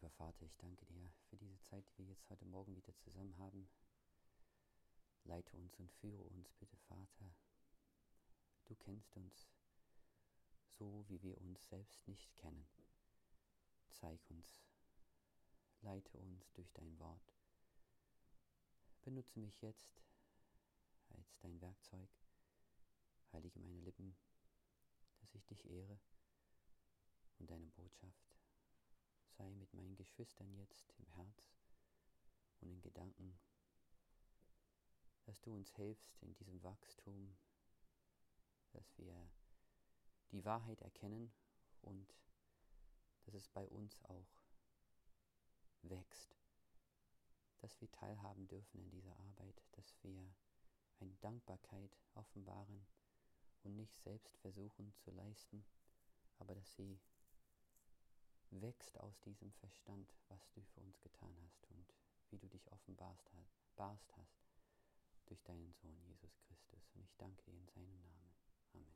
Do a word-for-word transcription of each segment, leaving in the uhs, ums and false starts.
Lieber Vater, ich danke dir für diese Zeit, die wir jetzt heute Morgen wieder zusammen haben. Leite uns und führe uns bitte, Vater. Du kennst uns so, wie wir uns selbst nicht kennen. Zeig uns, leite uns durch dein Wort. Benutze mich jetzt als dein Werkzeug. Heilige meine Lippen, dass ich dich ehre und deine Botschaft. Sei mit meinen Geschwistern jetzt im Herz und in Gedanken, dass du uns hilfst in diesem Wachstum, dass wir die Wahrheit erkennen und dass es bei uns auch wächst, dass wir teilhaben dürfen in dieser Arbeit, dass wir eine Dankbarkeit offenbaren und nicht selbst versuchen zu leisten, aber dass sie wächst aus diesem Verstand, was du für uns getan hast und wie du dich offenbarst hast durch deinen Sohn Jesus Christus. Und ich danke dir in seinem Namen. Amen.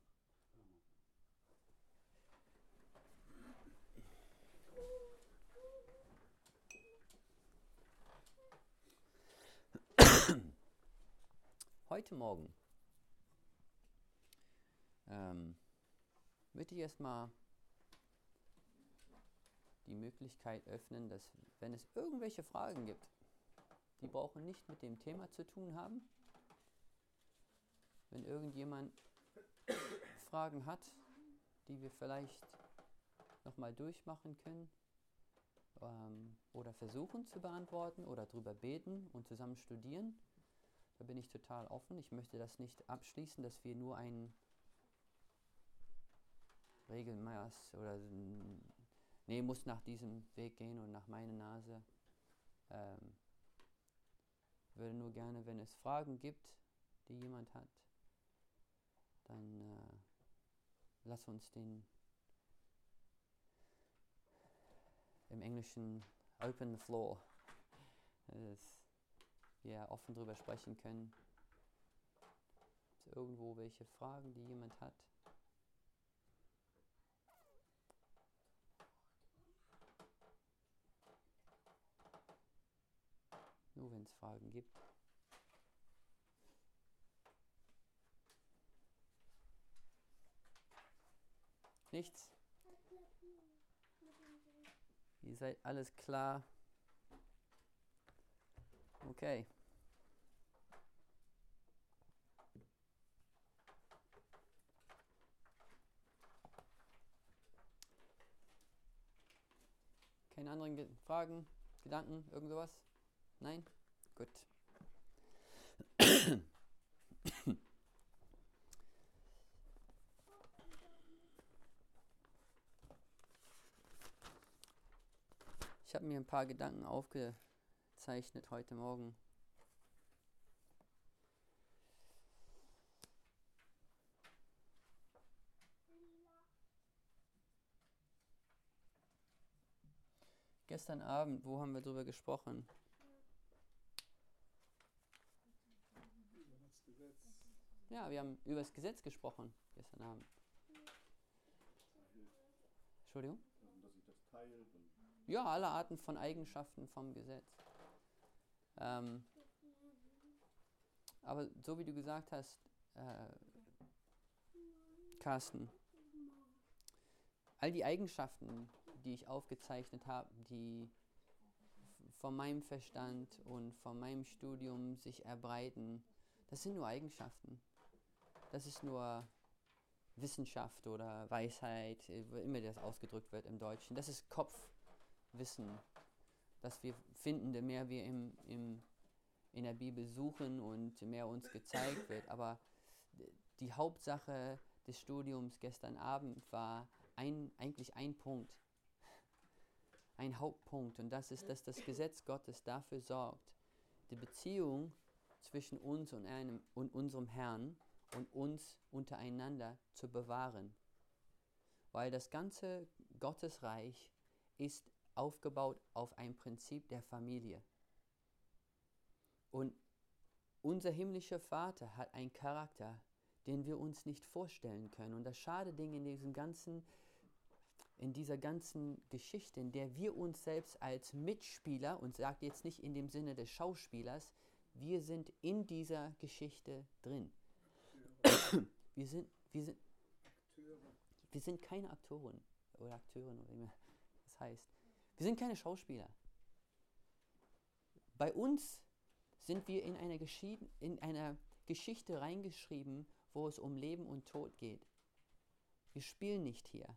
Heute Morgen ähm, möchte ich erstmal die Möglichkeit öffnen, dass, wenn es irgendwelche Fragen gibt, die brauchen nicht mit dem Thema zu tun haben. Wenn irgendjemand Fragen hat, die wir vielleicht nochmal durchmachen können ähm, oder versuchen zu beantworten oder drüber beten und zusammen studieren, da bin ich total offen. Ich möchte das nicht abschließen, dass wir nur ein Regelmaß oder nee, muss nach diesem Weg gehen und nach meiner Nase. Ähm, würde nur gerne, wenn es Fragen gibt, die jemand hat, dann äh, lass uns den im Englischen open the floor, dass wir offen drüber sprechen können. Ist irgendwo welche Fragen, die jemand hat? Nur wenn es Fragen gibt. Nichts? Ihr seid alles klar? Okay. Keine anderen Ge- Fragen, Gedanken, irgend sowas? Nein? Gut. Ich habe mir ein paar Gedanken aufgezeichnet heute Morgen. Gestern Abend, wo haben wir drüber gesprochen? Über das Gesetz. Ja, wir haben über das Gesetz gesprochen gestern Abend. Entschuldigung? Also, dass ich das teile. Ja, alle Arten von Eigenschaften vom Gesetz. Ähm, aber so wie du gesagt hast, äh, Carsten, all die Eigenschaften, die ich aufgezeichnet habe, die von meinem Verstand und von meinem Studium sich erbreiten, das sind nur Eigenschaften. Das ist nur Wissenschaft oder Weisheit, wie immer das ausgedrückt wird im Deutschen. Das ist Kopfwissen, das wir finden, je mehr wir im, im, in der Bibel suchen und je mehr uns gezeigt wird. Aber die Hauptsache des Studiums gestern Abend war ein, eigentlich ein Punkt, ein Hauptpunkt. Und das ist, dass das Gesetz Gottes dafür sorgt, die Beziehung zwischen uns und, einem, und unserem Herrn und uns untereinander zu bewahren. Weil das ganze Gottesreich ist aufgebaut auf ein Prinzip der Familie. Und unser himmlischer Vater hat einen Charakter, den wir uns nicht vorstellen können. Und das schade Ding in diesem ganzen in dieser ganzen Geschichte, in der wir uns selbst als Mitspieler, und sagt jetzt nicht in dem Sinne des Schauspielers, wir sind in dieser Geschichte drin. Wir sind, wir sind, wir sind keine Aktoren oder Akteurin oder wie immer das heißt. Wir sind keine Schauspieler. Bei uns sind wir in einer, Geschied- in einer Geschichte reingeschrieben, wo es um Leben und Tod geht. Wir spielen nicht hier.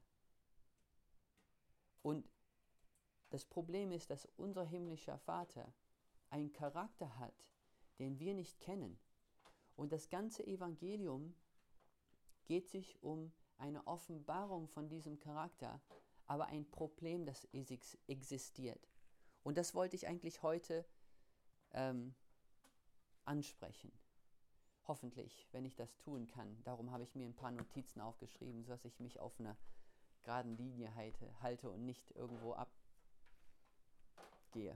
Und das Problem ist, dass unser himmlischer Vater einen Charakter hat, den wir nicht kennen. Und das ganze Evangelium geht sich um eine Offenbarung von diesem Charakter, aber ein Problem, das ex- existiert. Und das wollte ich eigentlich heute ähm, ansprechen. Hoffentlich, wenn ich das tun kann. Darum habe ich mir ein paar Notizen aufgeschrieben, sodass ich mich auf einer geraden Linie halte, halte und nicht irgendwo abgehe.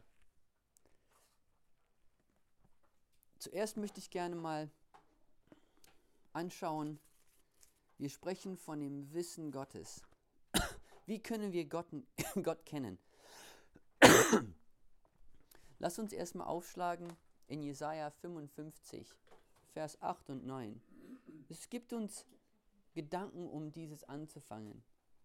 Zuerst möchte ich gerne mal anschauen, wir sprechen von dem Wissen Gottes. Wie können wir Gott, Gott kennen? Lass uns erstmal aufschlagen in Jesaja fünfundfünfzig, Vers acht und neun. Es gibt uns Gedanken, um dieses anzufangen.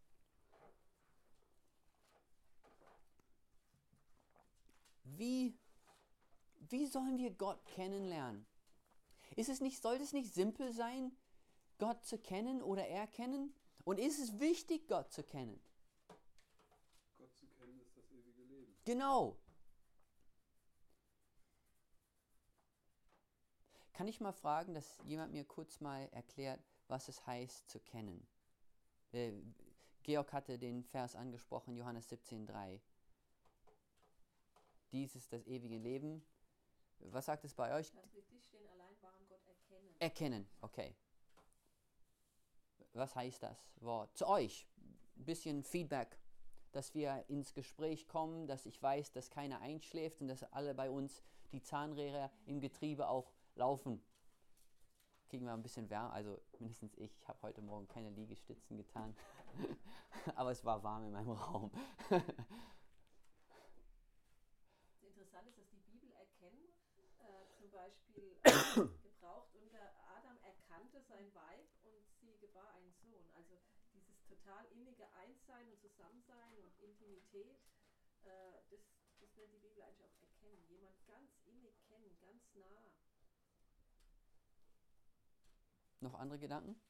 Wie, wie sollen wir Gott kennenlernen? Ist es nicht, sollte es nicht simpel sein, Gott zu kennen oder erkennen? Und ist es wichtig, Gott zu kennen? Gott zu kennen ist das ewige Leben. Genau. Kann ich mal fragen, dass jemand mir kurz mal erklärt, was es heißt zu kennen? Äh, Georg hatte den Vers angesprochen, Johannes siebzehn drei. Dies ist das ewige Leben. Was sagt es bei euch? Dass wir dich, den allein wahren Gott, erkennen. Erkennen, okay. Was heißt das Wort? Zu euch, ein bisschen Feedback, dass wir ins Gespräch kommen, dass ich weiß, dass keiner einschläft und dass alle bei uns die Zahnräder im Getriebe auch laufen. Kriegen wir ein bisschen Wärme, also mindestens ich, ich habe heute Morgen keine Liegestützen getan, aber es war warm in meinem Raum. Interessant ist, dass die Bibel erkennen, äh, zum Beispiel äh, gebraucht unter Adam erkannte sein Weib und sie gebar einen Sohn. Also dieses total innige Einssein und Zusammensein und Intimität, äh, das, das nennt die Bibel eigentlich auch erkennen. Jemand ganz innig kennen, ganz nah. Noch andere Gedanken?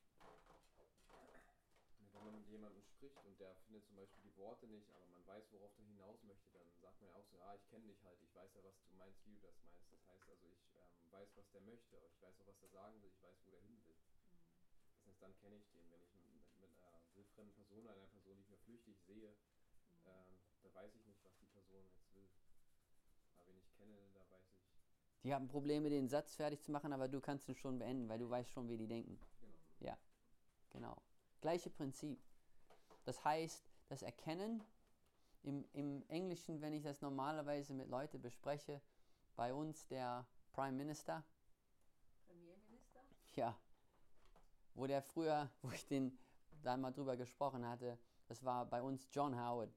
Wenn man mit jemandem spricht und der findet zum Beispiel die Worte nicht, aber man weiß, worauf der hinaus möchte, dann sagt man ja auch so, ja, ich kenne dich halt, ich weiß ja, was du meinst, wie du das meinst. Das heißt also, ich ähm, weiß, was der möchte, ich weiß auch, was der sagen will, ich weiß, wo der hin will. Mhm. Das heißt, dann kenne ich den. Wenn ich mit, mit, mit einer wildfremden Person oder einer Person, die ich mir flüchtig sehe, mhm. ähm, da weiß ich nicht, was die Person jetzt will. Aber wenn ich kenne, da weiß ich. Die haben Probleme, den Satz fertig zu machen, aber du kannst ihn schon beenden, weil du weißt schon, wie die denken. Genau. Ja, genau. Gleiche Prinzip. Das heißt, das Erkennen, im, im Englischen, wenn ich das normalerweise mit Leuten bespreche, bei uns der Prime Minister, Premierminister? ja, wo der früher, wo ich den da mal drüber gesprochen hatte, das war bei uns John Howard.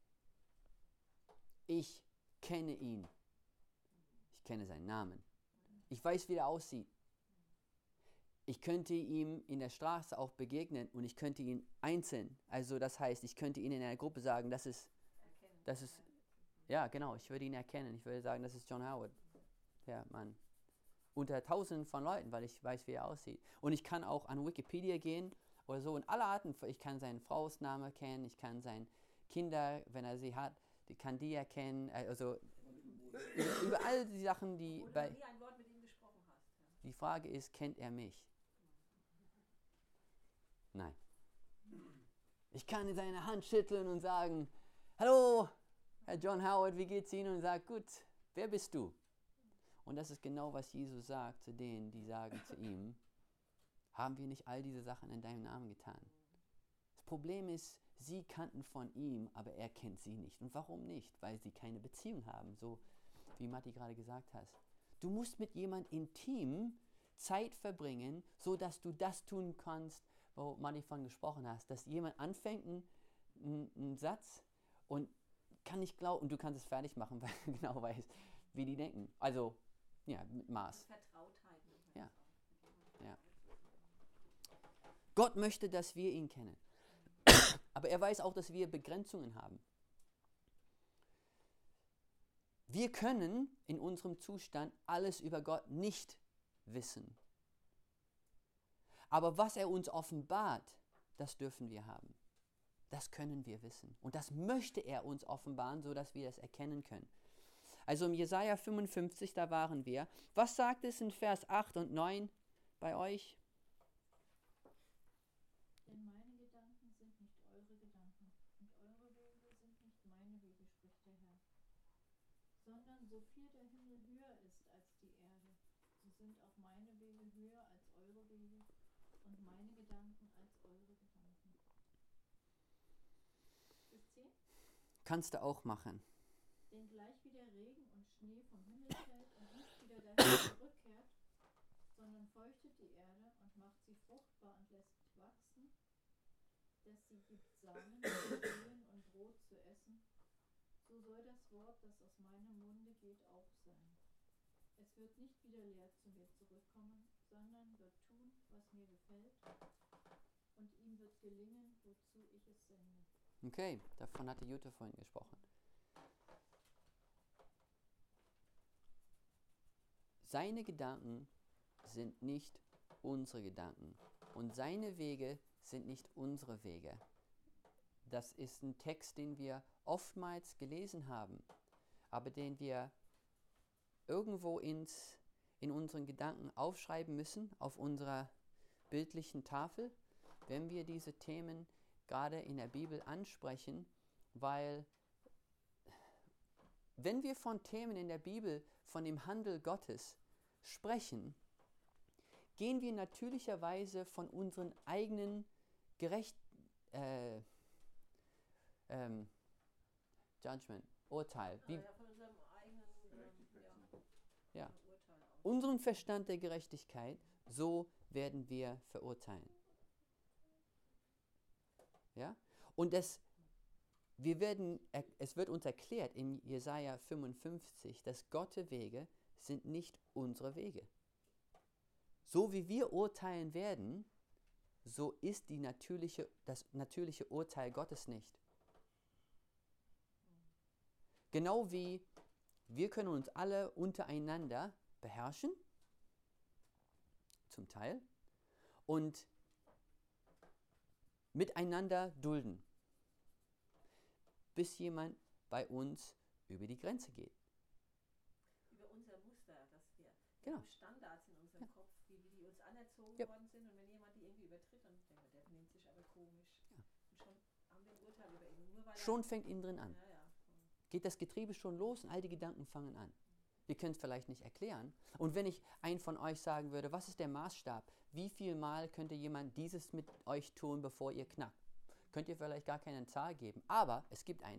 Ich kenne ihn. Ich kenne seinen Namen. Ich weiß, wie er aussieht. Ich könnte ihm in der Straße auch begegnen und ich könnte ihn einzeln, also das heißt, ich könnte ihn in einer Gruppe sagen, das ist, das ist, ja genau, ich würde ihn erkennen. Ich würde sagen, das ist John Howard. Ja, Mann. Unter tausenden von Leuten, weil ich weiß, wie er aussieht. Und ich kann auch an Wikipedia gehen oder so und alle Arten, ich kann seinen Frauensnamen kennen, ich kann seine Kinder, wenn er sie hat, die kann die erkennen, also über, über all die Sachen, die Obwohl bei... du nie ein Wort mit ihm gesprochen hast. Ja. Die Frage ist, kennt er mich? Nein. Ich kann seine Hand schütteln und sagen, hallo, Herr John Howard, wie geht's Ihnen? Und sagt, gut, wer bist du? Und das ist genau, was Jesus sagt zu denen, die sagen zu ihm, haben wir nicht all diese Sachen in deinem Namen getan? Das Problem ist, sie kannten von ihm, aber er kennt sie nicht. Und warum nicht? Weil sie keine Beziehung haben, so wie Matti gerade gesagt hat. Du musst mit jemand intim Zeit verbringen, so dass du das tun kannst, wo Matti von gesprochen hast, dass jemand anfängt, einen Satz und kann nicht glauben, und du kannst es fertig machen, weil du genau weißt, wie die denken. Also, ja, mit Maß. Vertrautheit. Ja. Ja. Gott möchte, dass wir ihn kennen. Aber er weiß auch, dass wir Begrenzungen haben. Wir können in unserem Zustand alles über Gott nicht wissen. Aber was er uns offenbart, das dürfen wir haben. Das können wir wissen. Und das möchte er uns offenbaren, sodass wir das erkennen können. Also im Jesaja fünfundfünfzig, da waren wir. Was sagt es in Vers acht und neun bei euch? Denn meine Gedanken sind nicht eure Gedanken und eure Wege sind nicht meine Wege, spricht der Herr. Sondern so viel der Himmel höher ist als die Erde, so sind auch meine Wege höher als eure Wege und meine Gedanken als eure Gedanken. Bis zehn? Kannst du auch machen. Denn gleich wie der Regen und Schnee vom Himmel fällt und nicht wieder dahin zurückkehrt, sondern feuchtet die Erde und macht sie fruchtbar und lässt wachsen, dass sie gibt Samen zu säen und Brot zu essen, so soll das Wort, das aus meinem Munde geht, auch sein. Es wird nicht wieder leer zu mir zurückkommen, sondern wird tun, was mir gefällt, und ihm wird gelingen, wozu ich es sende. Okay, davon hatte Jutta vorhin gesprochen. Seine Gedanken sind nicht unsere Gedanken und seine Wege sind nicht unsere Wege. Das ist ein Text, den wir oftmals gelesen haben, aber den wir irgendwo ins, in unseren Gedanken aufschreiben müssen, auf unserer bildlichen Tafel, wenn wir diese Themen gerade in der Bibel ansprechen, weil wenn wir von Themen in der Bibel, von dem Handel Gottes sprechen, gehen wir natürlicherweise von unseren eigenen Gerecht, äh, ähm, Judgment, Urteil, wie, Ja, von unserem eigenen ähm, ja, ja, Urteil aus. unseren Verstand der Gerechtigkeit, so werden wir verurteilen. Ja? Und es, wir werden, es wird uns erklärt in Jesaja fünfundfünfzig, dass Gottes Wege sind nicht unsere Wege. So wie wir urteilen werden, so ist die natürliche, das natürliche Urteil Gottes nicht. Genau wie wir können uns alle untereinander beherrschen, zum Teil, und miteinander dulden, bis jemand bei uns über die Grenze geht. Über unser Muster, dass wir, wir Genau. haben Standards in unserem Ja. Kopf, wie, wie die uns anerzogen Ja. worden sind, und wenn jemand die irgendwie übertritt, dann denken wir, der benimmt sich aber komisch. Ja. Und schon haben wir ein Urteil über ihn. Nur weil Schon fängt innen drin er, an. ja, ja. Geht das Getriebe schon los und all die Gedanken fangen an. Wir können es vielleicht nicht erklären. Und wenn ich einen von euch sagen würde, was ist der Maßstab? Wie viel Mal könnte jemand dieses mit euch tun, bevor ihr knackt? Könnt ihr vielleicht gar keine Zahl geben, aber es gibt eine.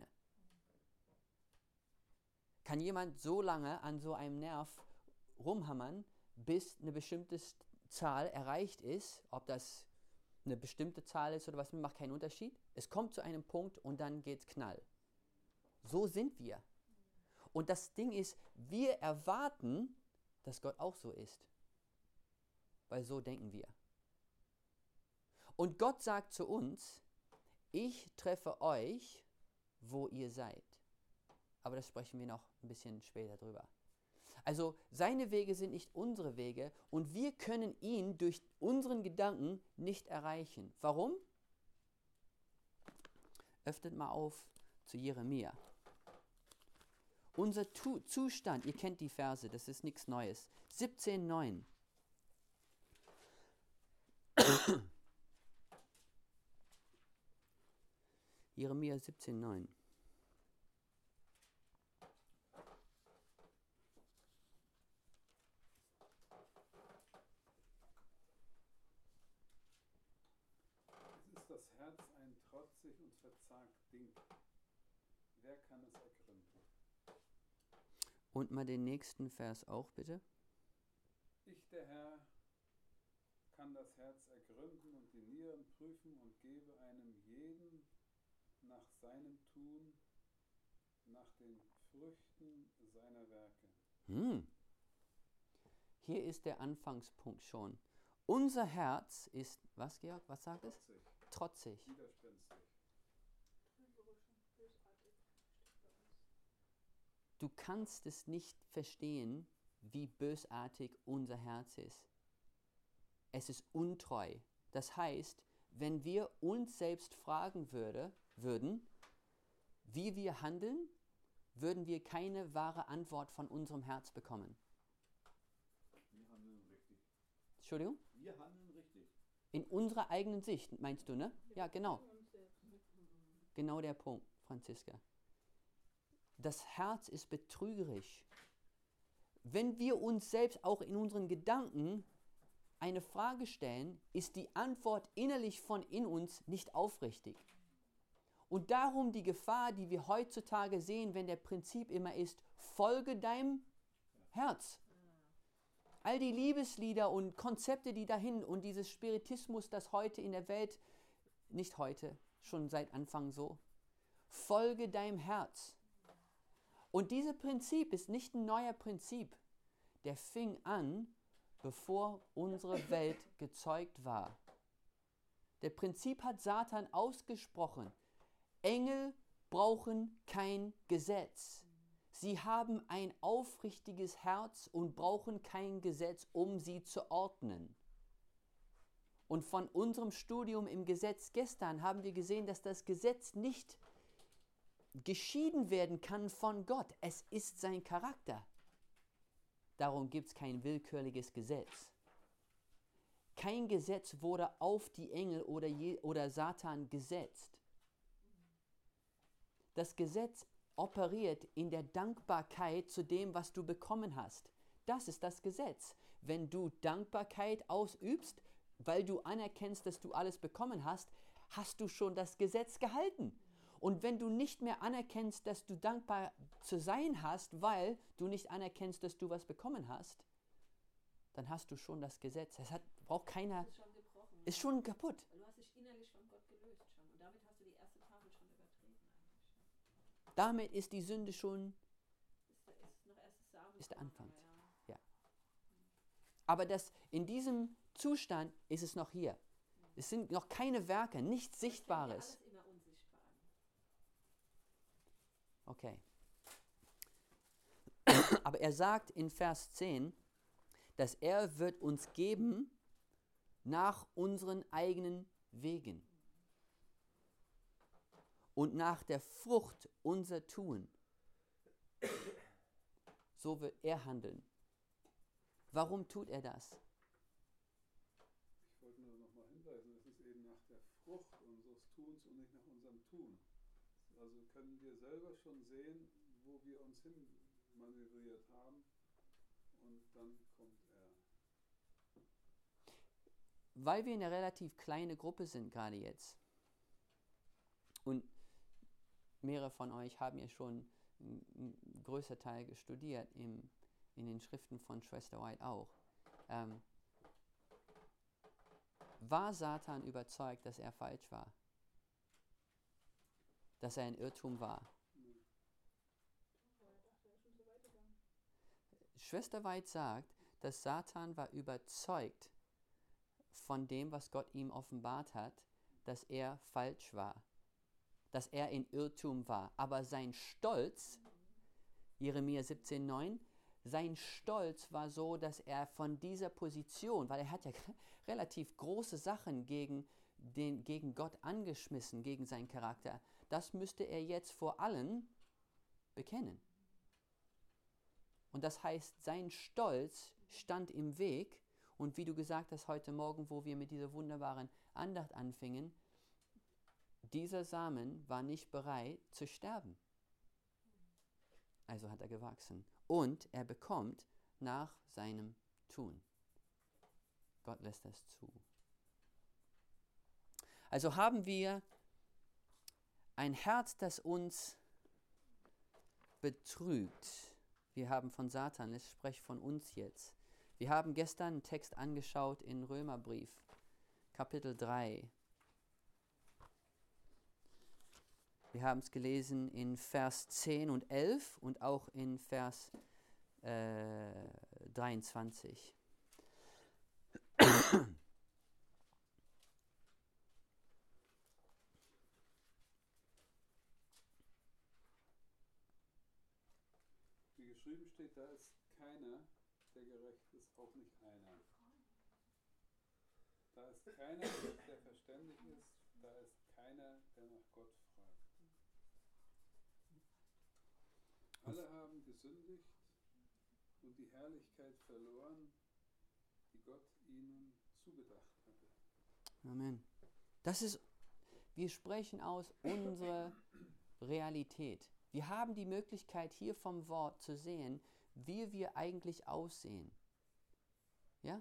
Kann jemand so lange an so einem Nerv rumhammern, bis eine bestimmte Zahl erreicht ist, ob das eine bestimmte Zahl ist oder was, macht keinen Unterschied. Es kommt zu einem Punkt und dann geht's knall. So sind wir. Und das Ding ist, wir erwarten, dass Gott auch so ist. Weil so denken wir. Und Gott sagt zu uns, ich treffe euch, wo ihr seid. Aber das sprechen wir noch ein bisschen später drüber. Also seine Wege sind nicht unsere Wege und wir können ihn durch unseren Gedanken nicht erreichen. Warum? Öffnet mal auf zu Jeremia. Unser tu- Zustand, ihr kennt die Verse, das ist nichts Neues. siebzehn neun. Jeremia siebzehn neun. Es ist das Herz ein trotzig und verzagt Ding. Wer kann es ergründen? Und mal den nächsten Vers auch bitte. Ich, der Herr, kann das Herz ergründen und die Nieren prüfen und gebe einem jeden nach seinem Tun, nach den Früchten seiner Werke. Hm. Hier ist der Anfangspunkt schon. Unser Herz ist, was Georg, was sagt es? Trotzig, Trotzig. widerspenstig. Trügerisch und bösartig steht bei uns. Du kannst es nicht verstehen, wie bösartig unser Herz ist. Es ist untreu. Das heißt, wenn wir uns selbst fragen würde, würden, wie wir handeln, würden wir keine wahre Antwort von unserem Herz bekommen. Wir handeln richtig. Entschuldigung? Wir handeln richtig. In unserer eigenen Sicht, meinst du, ne? Ja, genau. Genau der Punkt, Franziska. Das Herz ist betrügerisch. Wenn wir uns selbst auch in unseren Gedanken eine Frage stellen, ist die Antwort innerlich von in uns nicht aufrichtig. Und darum die Gefahr, die wir heutzutage sehen, wenn der Prinzip immer ist, folge deinem Herz. All die Liebeslieder und Konzepte, die dahin und dieses Spiritismus, das heute in der Welt, nicht heute, schon seit Anfang so, folge deinem Herz. Und dieses Prinzip ist nicht ein neuer Prinzip. Der fing an, bevor unsere Welt gezeugt war. Der Prinzip hat Satan ausgesprochen. Engel brauchen kein Gesetz. Sie haben ein aufrichtiges Herz und brauchen kein Gesetz, um sie zu ordnen. Und von unserem Studium im Gesetz gestern haben wir gesehen, dass das Gesetz nicht geschieden werden kann von Gott. Es ist sein Charakter. Darum gibt es kein willkürliches Gesetz. Kein Gesetz wurde auf die Engel oder, Je- oder Satan gesetzt. Das Gesetz operiert in der Dankbarkeit zu dem, was du bekommen hast. Das ist das Gesetz. Wenn du Dankbarkeit ausübst, weil du anerkennst, dass du alles bekommen hast, hast du schon das Gesetz gehalten. Und wenn du nicht mehr anerkennst, dass du dankbar zu sein hast, weil du nicht anerkennst, dass du was bekommen hast, dann hast du schon das Gesetz. Es hat, braucht keiner, Das ist schon gebrochen. ist schon kaputt. Du hast dich innerlich von Gott gelöst schon. Und damit hast du die erste Tafel schon übertreten eigentlich. Damit ist die Sünde schon, Ist, der- ist noch erst das Samen. ist der Anfang. Ja. Aber das, in diesem Zustand ist es noch hier. Es sind noch keine Werke, nichts Das fängt ja Sichtbares. alles immer unsichtbar an. Okay. Aber er sagt in Vers zehn, dass er wird uns geben nach unseren eigenen Wegen und nach der Frucht unser Tun. So wird er handeln. Warum tut er das? Ich wollte nur noch mal hinweisen, es ist eben nach der Frucht unseres Tuns und nicht nach unserem Tun. Also können wir selber schon sehen, wo wir uns hin manövriert haben und dann kommt er. Weil wir eine relativ kleine Gruppe sind gerade jetzt und mehrere von euch haben ja schon einen größeren Teil studiert im, in den Schriften von Schwester White auch. Ähm, war Satan überzeugt, dass er falsch war? Dass er ein Irrtum war? Schwester White sagt, dass Satan war überzeugt von dem, was Gott ihm offenbart hat, dass er falsch war, dass er in Irrtum war. Aber sein Stolz, Jeremia siebzehn neun, sein Stolz war so, dass er von dieser Position, weil er hat ja relativ große Sachen gegen, den, gegen Gott angeschmissen, gegen seinen Charakter, das müsste er jetzt vor allen bekennen. Und das heißt, sein Stolz stand im Weg. Und wie du gesagt hast heute Morgen, wo wir mit dieser wunderbaren Andacht anfingen, dieser Samen war nicht bereit zu sterben. Also hat er gewachsen. Und er bekommt nach seinem Tun. Gott lässt das zu. Also haben wir ein Herz, das uns betrügt. Wir haben von Satan, ich spreche von uns jetzt. Wir haben gestern einen Text angeschaut in Römerbrief, Kapitel drei. Wir haben es gelesen in Vers zehn und elf und auch in Vers äh, dreiundzwanzig. Wie geschrieben steht, da ist keiner, der gerecht ist, auch nicht einer. Da ist keiner, der verständig ist, da ist keiner, der nach Gott fragt. Alle haben gesündigt und die Herrlichkeit verloren, die Gott ihnen zugedacht hatte. Amen. Das ist, wir sprechen aus unserer Realität. Wir haben die Möglichkeit, hier vom Wort zu sehen, wie wir eigentlich aussehen. Ja?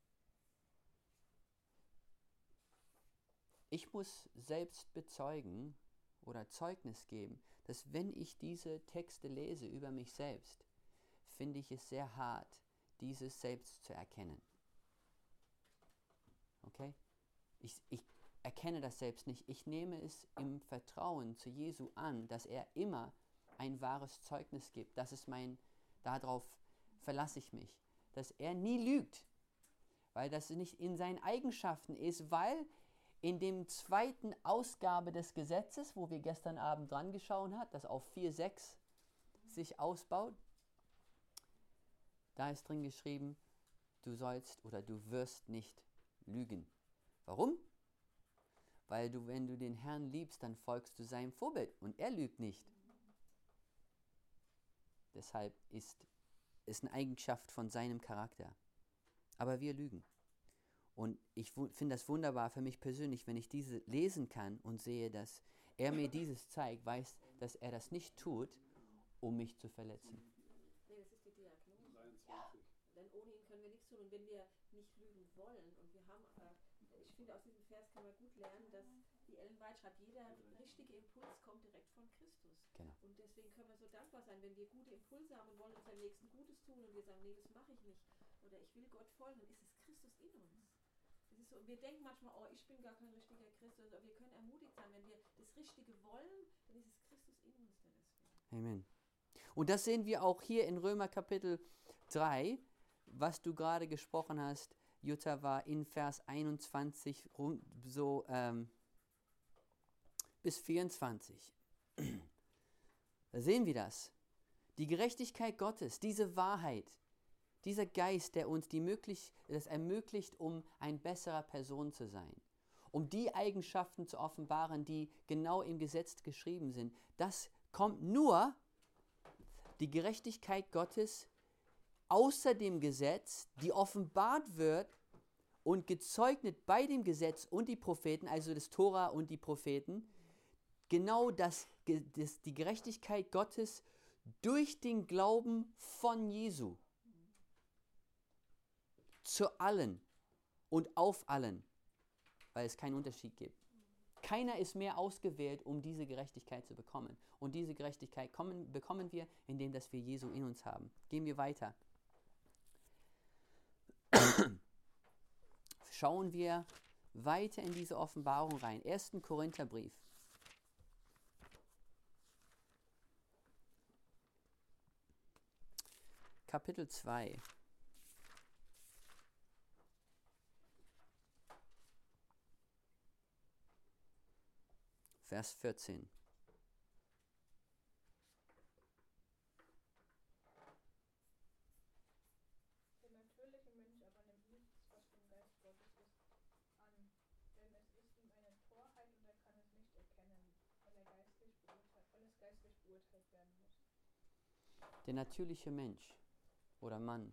Ich muss selbst bezeugen oder Zeugnis geben, dass wenn ich diese Texte lese über mich selbst, finde ich es sehr hart, dieses selbst zu erkennen. Okay? Ich, ich erkenne das selbst nicht. Ich nehme es im Vertrauen zu Jesu an, dass er immer ein wahres Zeugnis gibt. Das ist mein, darauf verlasse ich mich. Dass er nie lügt, weil das nicht in seinen Eigenschaften ist, weil in dem zweiten Ausgabe des Gesetzes, wo wir gestern Abend dran geschaut haben, das auf vier sechs sich ausbaut, da ist drin geschrieben, du sollst oder du wirst nicht lügen. Warum? Weil du, wenn du den Herrn liebst, dann folgst du seinem Vorbild und er lügt nicht. Deshalb ist es eine Eigenschaft von seinem Charakter. Aber wir lügen. Und ich finde das wunderbar für mich persönlich, wenn ich diese lesen kann und sehe, dass er mir dieses zeigt, weiß, dass er das nicht tut, um mich zu verletzen. Nee, das ist die Diagnose. dreiundzwanzig. Denn ohne ihn können wir nichts tun. Und wenn wir nicht lügen wollen, und wir haben, äh, ich finde, aus diesem Vers kann man gut lernen, dass die Ellen White schreibt, jeder richtige Impuls kommt direkt von Christus. Genau. Und deswegen können wir so dankbar sein, wenn wir gute Impulse haben und wollen unserem Nächsten Gutes tun und wir sagen, nee, das mache ich nicht. Oder ich will Gott folgen, dann ist es Christus in uns. Das ist so, und wir denken manchmal, oh, ich bin gar kein richtiger Christ. Aber wir können ermutigt sein, wenn wir das Richtige wollen, dann ist es Christus in uns, der das will. Amen. Und das sehen wir auch hier in Römer Kapitel drei, was du gerade gesprochen hast, Jutta, war in Vers einundzwanzig rund, so ähm, bis vierundzwanzig. Da sehen wir das. Die Gerechtigkeit Gottes, diese Wahrheit, dieser Geist, der uns die möglich, das ermöglicht, um ein besserer Person zu sein, um die Eigenschaften zu offenbaren, die genau im Gesetz geschrieben sind, das kommt nur, die Gerechtigkeit Gottes außer dem Gesetz, die offenbart wird und gezeugnet bei dem Gesetz und die Propheten, also das Tora und die Propheten, genau das, das, die Gerechtigkeit Gottes durch den Glauben von Jesu zu allen und auf allen, weil es keinen Unterschied gibt. Keiner ist mehr ausgewählt, um diese Gerechtigkeit zu bekommen. Und diese Gerechtigkeit kommen, bekommen wir, indem dass wir Jesu in uns haben. Gehen wir weiter. Schauen wir weiter in diese Offenbarung rein. erster Korintherbrief. Kapitel zwei. Vers vierzehn. Der natürliche Mensch aber nimmt nichts, was vom Geist Gottes ist, an, denn es ist ihm eine Torheit und er kann es nicht erkennen, weil er geistlich beurteilt, weil es geistlich beurteilt werden muss. Der natürliche Mensch oder Mann,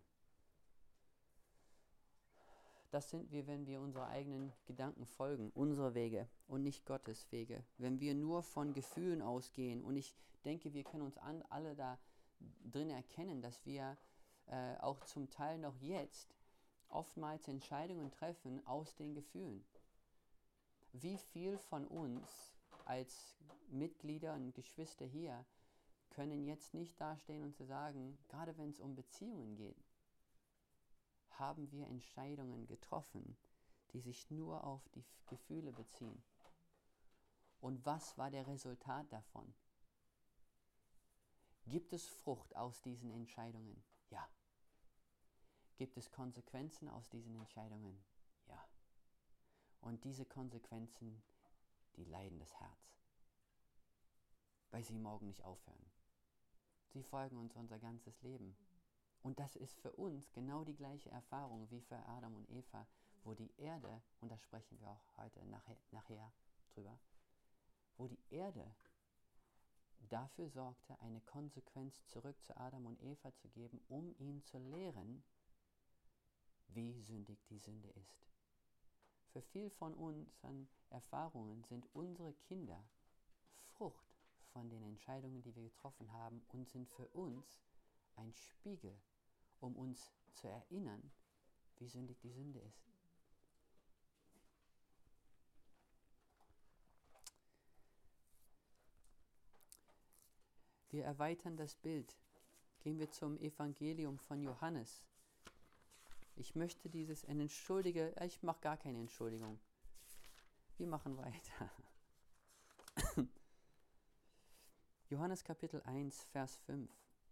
das sind wir, wenn wir unsere eigenen Gedanken folgen, unsere Wege und nicht Gottes Wege. Wenn wir nur von Gefühlen ausgehen, und ich denke, wir können uns an, alle da drin erkennen, dass wir äh, auch zum Teil noch jetzt oftmals Entscheidungen treffen aus den Gefühlen. Wie viel von uns als Mitglieder und Geschwister hier können jetzt nicht dastehen und zu sagen, gerade wenn es um Beziehungen geht, haben wir Entscheidungen getroffen, die sich nur auf die Gefühle beziehen. Und was war der Resultat davon? Gibt es Frucht aus diesen Entscheidungen? Ja. Gibt es Konsequenzen aus diesen Entscheidungen? Ja. Und diese Konsequenzen, die leiden das Herz, weil sie morgen nicht aufhören. Sie folgen uns unser ganzes Leben. Und das ist für uns genau die gleiche Erfahrung wie für Adam und Eva, wo die Erde, und da sprechen wir auch heute nachher, nachher drüber, wo die Erde dafür sorgte, eine Konsequenz zurück zu Adam und Eva zu geben, um ihn zu lehren, wie sündig die Sünde ist. Für viel von unseren Erfahrungen sind unsere Kinder Frucht von den Entscheidungen, die wir getroffen haben, und sind für uns ein Spiegel, um uns zu erinnern, wie sündig die Sünde ist. Wir erweitern das Bild. Gehen wir zum Evangelium von Johannes. Ich möchte dieses, entschuldige, ich mache gar keine Entschuldigung. Wir machen weiter. Johannes Kapitel eins, Vers fünf.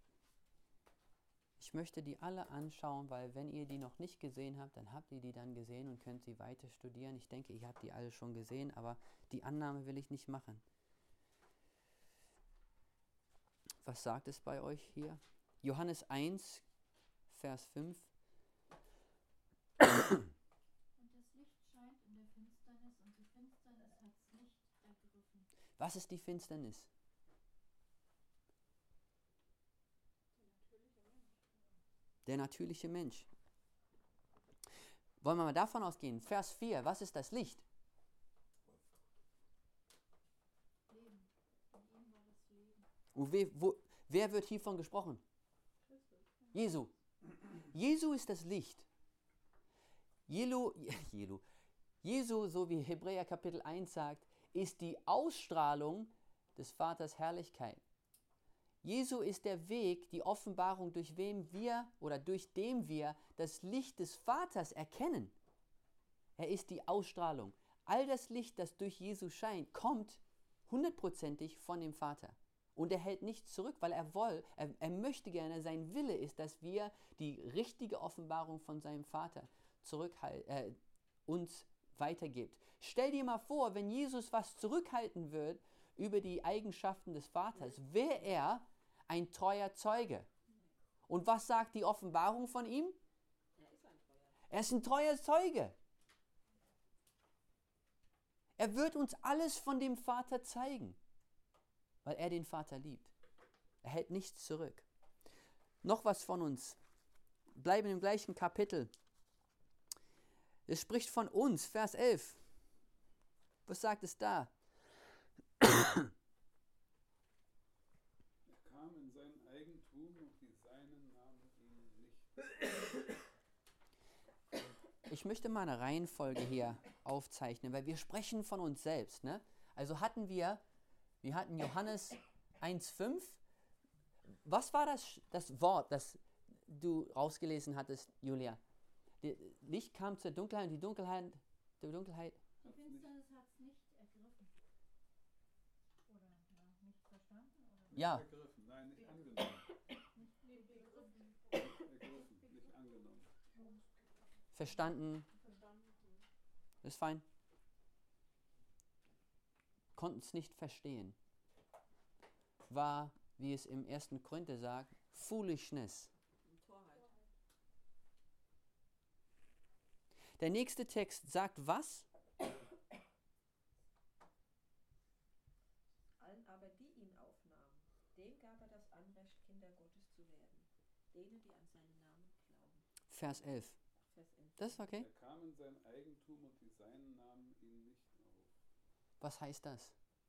Ich möchte die alle anschauen, weil wenn ihr die noch nicht gesehen habt, dann habt ihr die dann gesehen und könnt sie weiter studieren. Ich denke, ich habe die alle schon gesehen, aber die Annahme will ich nicht machen. Was sagt es bei euch hier? Johannes eins, Vers fünf. Und das Licht scheint in der Finsternis, und die Finsternis hat's nicht ergriffen. Was ist die Finsternis? Der natürliche Mensch. Wollen wir mal davon ausgehen? Vers vier, was ist das Licht? Leben. In ihm war das Leben. Und we, wo, wer wird hiervon gesprochen? Jesu. Jesu ist das Licht. Jesu, Jesu, Jesu, so wie Hebräer Kapitel eins sagt, ist die Ausstrahlung des Vaters Herrlichkeit. Jesu ist der Weg, die Offenbarung, durch wem wir oder durch dem wir das Licht des Vaters erkennen. Er ist die Ausstrahlung. All das Licht, das durch Jesus scheint, kommt hundertprozentig von dem Vater. Und er hält nichts zurück, weil er will, er, er möchte gerne, sein Wille ist, dass wir die richtige Offenbarung von seinem Vater zurückhal- äh, uns weitergibt. Stell dir mal vor, wenn Jesus was zurückhalten wird über die Eigenschaften des Vaters, wäre er ein treuer Zeuge. Und was sagt die Offenbarung von ihm? Er ist ein treuer. Er ist ein treuer Zeuge. Er wird uns alles von dem Vater zeigen, weil er den Vater liebt. Er hält nichts zurück. Noch was von uns. Bleiben im gleichen Kapitel. Es spricht von uns, Vers elf. Was sagt es da? Er kam in sein Eigentum und die Seinen nahmen ihn nicht. Ich möchte mal eine Reihenfolge hier aufzeichnen, weil wir sprechen von uns selbst. Ne? Also hatten wir, wir hatten Johannes eins fünf. Was war das, das Wort, das du rausgelesen hattest, Julia? Das Licht kam zur Dunkelheit und die Dunkelheit, die Dunkelheit. Die Finsternis hat's nicht ergriffen. Oder ja, nicht verstanden? Oder Ja. Ergriffen, nein, nicht angenommen. nicht begriffen. Ergriffen, nicht angenommen. Verstanden. Ist fein. Konnten es nicht verstehen. War, wie es im ersten Korinther sagt, Foolishness. Torheit. Der nächste Text sagt was? Allen aber, die ihn aufnahmen, dem gab er das Anrecht, Kinder Gottes zu werden, denen, die an seinen Namen glauben. Vers elf. Vers elf. Das ist okay. Er kam in sein Eigentum und die Seinen nahmen ihn nicht auf. Was heißt das?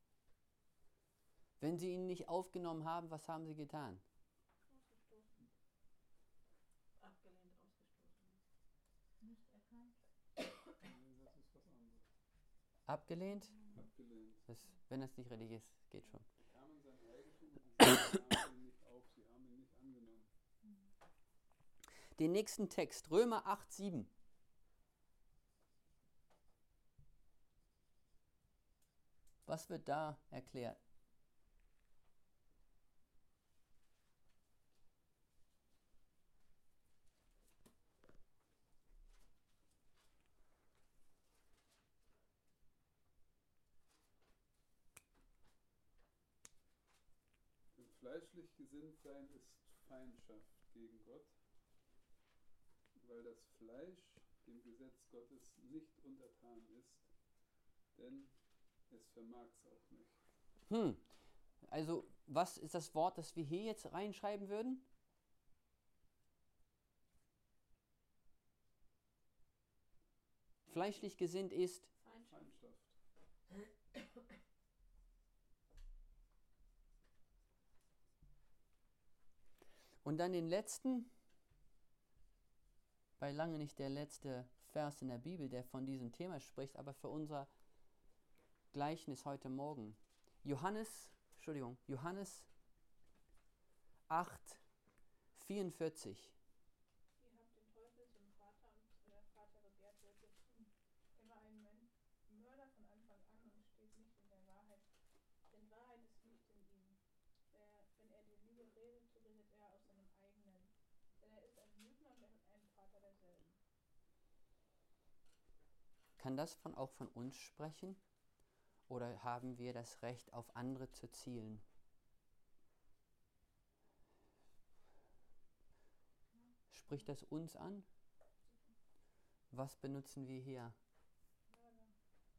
Wenn sie ihn nicht aufgenommen haben, was haben sie getan? Ausgestoßen. Abgelehnt, ausgestoßen. Nicht erkannt. Nee, das ist was anderes. Abgelehnt? Abgelehnt. Das, wenn das nicht richtig ist, geht schon. Er kam in sein Eigentum und die Seinen nahmen ihn nicht auf. Sie haben ihn nicht angenommen. Den nächsten Text, Römer acht, sieben. Was wird da erklärt? Denn fleischlich gesinnt sein ist Feindschaft gegen Gott, weil das Fleisch dem Gesetz Gottes nicht untertan ist, denn es vermag es auch nicht. Hm, also was ist das Wort, das wir hier jetzt reinschreiben würden? Fleischlich gesinnt ist Feindschaft. Feindschaft. Und dann den letzten, beilange nicht der letzte Vers in der Bibel, der von diesem Thema spricht, aber für unser Gleichnis heute Morgen. Johannes, Entschuldigung, Johannes acht, vierundvierzig. Ihr habt den Teufel zum Vater und euer Vater begehrt, wollt ihr tun. Er war ein Men- Mörder von Anfang an und steht nicht in der Wahrheit, denn Wahrheit ist nicht in ihm. Wer, wenn er die Lüge redet, so redet er aus seinem eigenen, denn er ist ein Lügner und ein Vater derselben. Kann das von, auch von uns sprechen? Oder haben wir das Recht, auf andere zu zielen? Spricht das uns an? Was benutzen wir hier? Mörder.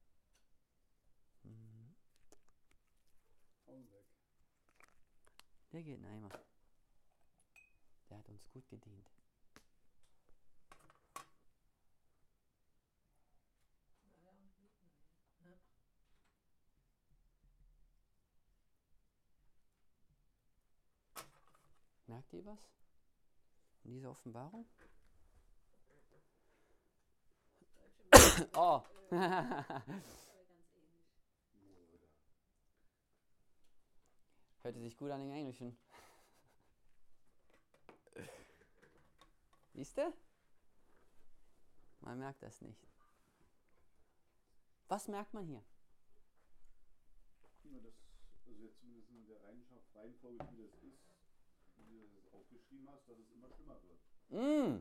Hm, Hauen weg. der geht in den Eimer. Der hat uns gut gedient. Ja, ja, und Lügner, ja. Ja. Merkt ihr was? In dieser Offenbarung? Deutsche Oh! äh, aber ganz ähnlich. Hörte sich gut an im Englischen. Siehst du? Man merkt das nicht. Was merkt man hier? Ja, das, also jetzt zumindest in der Reihenschafts- Reihenfolge, wie das ist, wie du das aufgeschrieben hast, dass es immer schlimmer wird. Mm.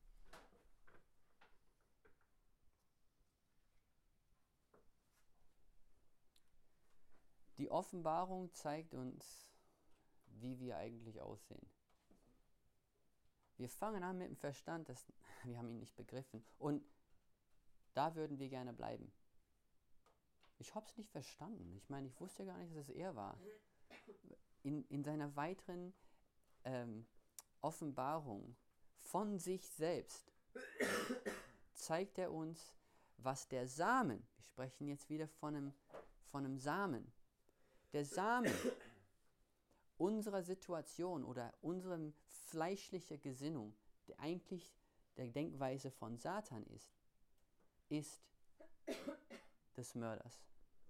Die Offenbarung zeigt uns, wie wir eigentlich aussehen. Wir fangen an mit dem Verstand, das, wir haben ihn nicht begriffen. Und da würden wir gerne bleiben. Ich habe es nicht verstanden. Ich meine, ich wusste gar nicht, dass es er war. In, in seiner weiteren ähm, Offenbarung von sich selbst zeigt er uns, was der Samen, wir sprechen jetzt wieder von einem, von einem Samen, der Samen unserer Situation oder unserer fleischlichen Gesinnung, der eigentlich der Denkweise von Satan ist, ist des Mörders.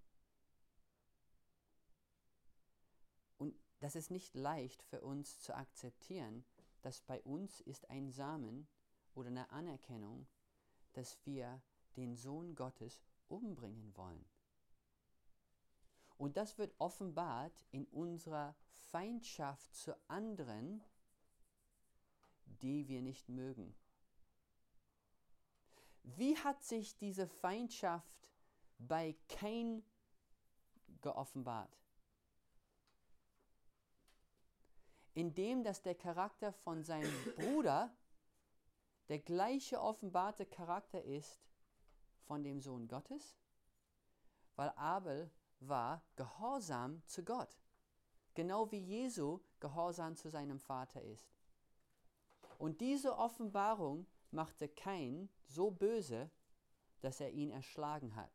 Und das ist nicht leicht für uns zu akzeptieren, dass bei uns ist ein Samen oder eine Anerkennung, dass wir den Sohn Gottes umbringen wollen. Und das wird offenbart in unserer Feindschaft zu anderen, die wir nicht mögen. Wie hat sich diese Feindschaft bei Kain geoffenbart? Indem, dass der Charakter von seinem Bruder der gleiche offenbarte Charakter ist von dem Sohn Gottes, weil Abel war gehorsam zu Gott, genau wie Jesu gehorsam zu seinem Vater ist. Und diese Offenbarung machte Kain so böse, dass er ihn erschlagen hat.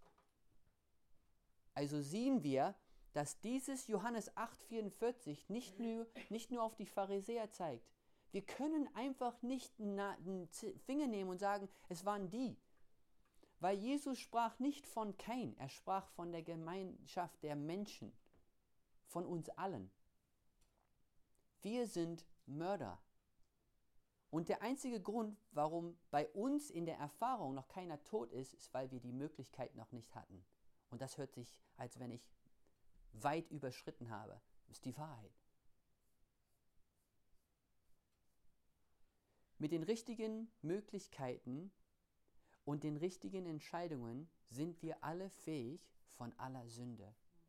Also sehen wir, dass dieses Johannes acht vierundvierzig nicht nur, nicht nur auf die Pharisäer zeigt. Wir können einfach nicht einen Finger nehmen und sagen, es waren die. Weil Jesus sprach nicht von Kain, er sprach von der Gemeinschaft der Menschen, von uns allen. Wir sind Mörder. Und der einzige Grund, warum bei uns in der Erfahrung noch keiner tot ist, ist, weil wir die Möglichkeit noch nicht hatten. Und das hört sich, als wenn ich weit überschritten habe. Das ist die Wahrheit. Mit den richtigen Möglichkeiten und den richtigen Entscheidungen sind wir alle fähig von aller Sünde.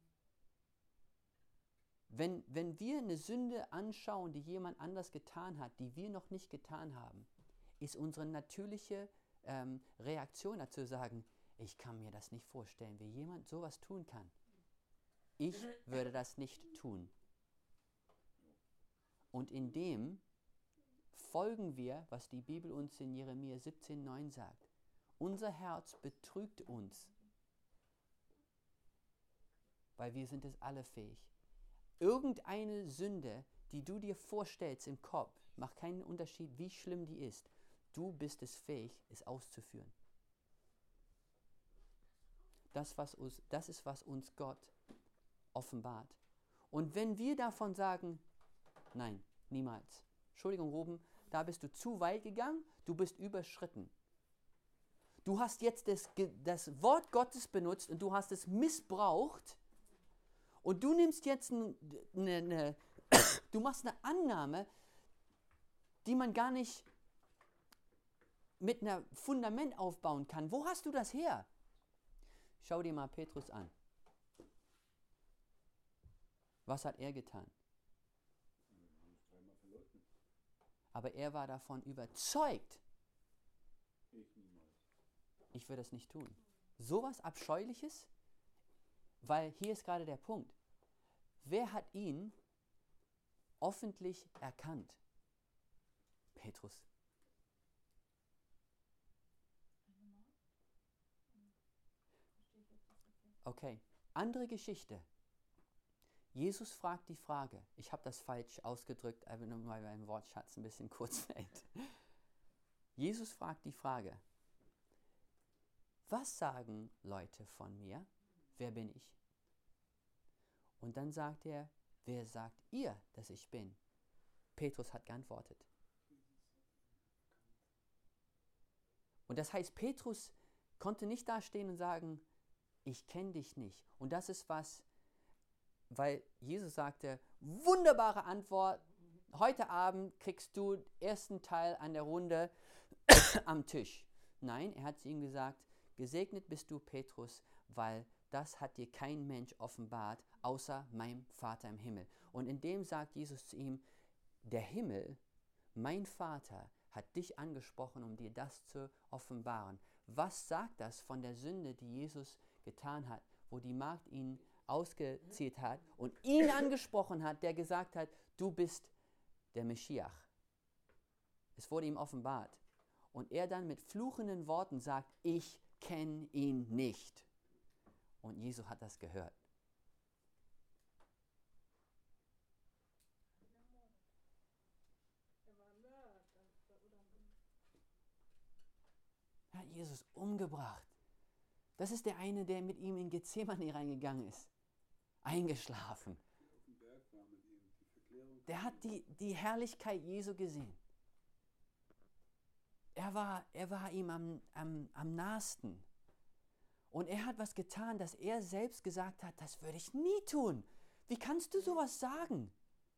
Wenn, wenn wir eine Sünde anschauen, die jemand anders getan hat, die wir noch nicht getan haben, ist unsere natürliche ähm, Reaktion dazu sagen, ich kann mir das nicht vorstellen, wie jemand sowas tun kann. Ich würde das nicht tun. Und in dem folgen wir, was die Bibel uns in Jeremia siebzehn neun sagt. Unser Herz betrügt uns, weil wir sind es alle fähig. Irgendeine Sünde, die du dir vorstellst im Kopf, macht keinen Unterschied, wie schlimm die ist. Du bist es fähig, es auszuführen. Das, was uns, das ist, was uns Gott offenbart. Und wenn wir davon sagen, nein, niemals. Entschuldigung, Ruben, da bist du zu weit gegangen, du bist überschritten. Du hast jetzt das, das Wort Gottes benutzt und du hast es missbraucht und du nimmst jetzt eine, eine, du machst eine Annahme, die man gar nicht mit einem Fundament aufbauen kann. Wo hast du das her? Schau dir mal Petrus an. Was hat er getan? Aber er war davon überzeugt, ich würde es nicht tun. Sowas Abscheuliches, weil hier ist gerade der Punkt. Wer hat ihn öffentlich erkannt? Petrus. Okay, andere Geschichte. Jesus fragt die Frage, ich habe das falsch ausgedrückt, weil mein Wortschatz ein bisschen kurz fällt. Jesus fragt die Frage, was sagen Leute von mir? Wer bin ich? Und dann sagt er, wer sagt ihr, dass ich bin? Petrus hat geantwortet. Und das heißt, Petrus konnte nicht dastehen und sagen, ich kenne dich nicht. Und das ist was, weil Jesus sagte, wunderbare Antwort, heute Abend kriegst du den ersten Teil an der Runde am Tisch. Nein, er hat zu ihm gesagt, gesegnet bist du, Petrus, weil das hat dir kein Mensch offenbart, außer meinem Vater im Himmel. Und in dem sagt Jesus zu ihm, der Himmel, mein Vater, hat dich angesprochen, um dir das zu offenbaren. Was sagt das von der Sünde, die Jesus getan hat, wo die Magd ihn ausgezählt hat und ihn angesprochen hat, der gesagt hat, du bist der Meschiach. Es wurde ihm offenbart. Und er dann mit fluchenden Worten sagt, ich kenne ihn nicht. Und Jesus hat das gehört. Er hat Jesus umgebracht. Das ist der eine, der mit ihm in Gethsemane reingegangen ist. Eingeschlafen. Der hat die, die Herrlichkeit Jesu gesehen. Er war, er war ihm am, am, am nahesten. Und er hat was getan, das er selbst gesagt hat, das würde ich nie tun. Wie kannst du sowas sagen?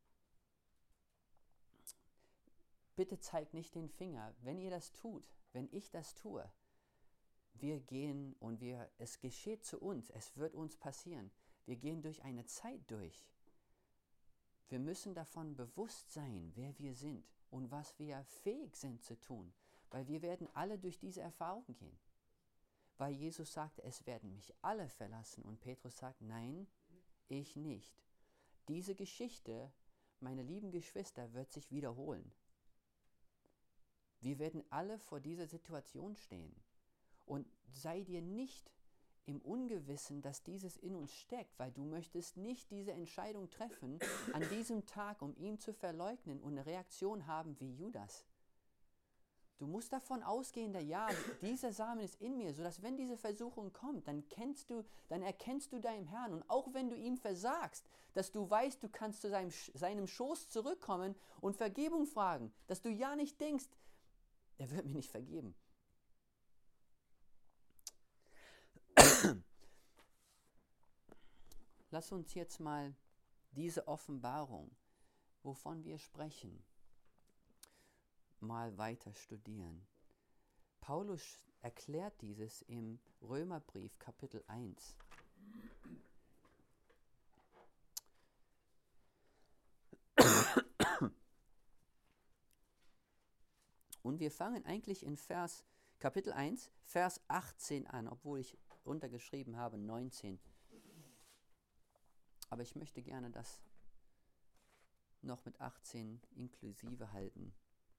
Bitte zeigt nicht den Finger. Wenn ihr das tut, wenn ich das tue, wir gehen und wir, es geschieht zu uns, es wird uns passieren. Wir gehen durch eine Zeit durch. Wir müssen davon bewusst sein, wer wir sind und was wir fähig sind zu tun. Weil wir werden alle durch diese Erfahrung gehen. Weil Jesus sagte, es werden mich alle verlassen. Und Petrus sagt, nein, ich nicht. Diese Geschichte, meine lieben Geschwister, wird sich wiederholen. Wir werden alle vor dieser Situation stehen. Und sei dir nicht im Ungewissen, dass dieses in uns steckt, weil du möchtest nicht diese Entscheidung treffen an diesem Tag, um ihn zu verleugnen und eine Reaktion haben wie Judas. Du musst davon ausgehen, dass ja, dieser Samen ist in mir, sodass wenn diese Versuchung kommt, dann kennst du, dann erkennst du deinen Herrn. Und auch wenn du ihm versagst, dass du weißt, du kannst zu seinem, seinem Schoß zurückkommen und Vergebung fragen, dass du ja nicht denkst, er wird mir nicht vergeben. lass uns jetzt mal diese Offenbarung, wovon wir sprechen, mal weiter studieren. Paulus erklärt dieses im Römerbrief Kapitel eins. Und wir fangen eigentlich in Vers, Kapitel eins, Vers achtzehn an, obwohl ich runtergeschrieben habe neunzehn. Aber ich möchte gerne das noch mit achtzehn inklusive halten.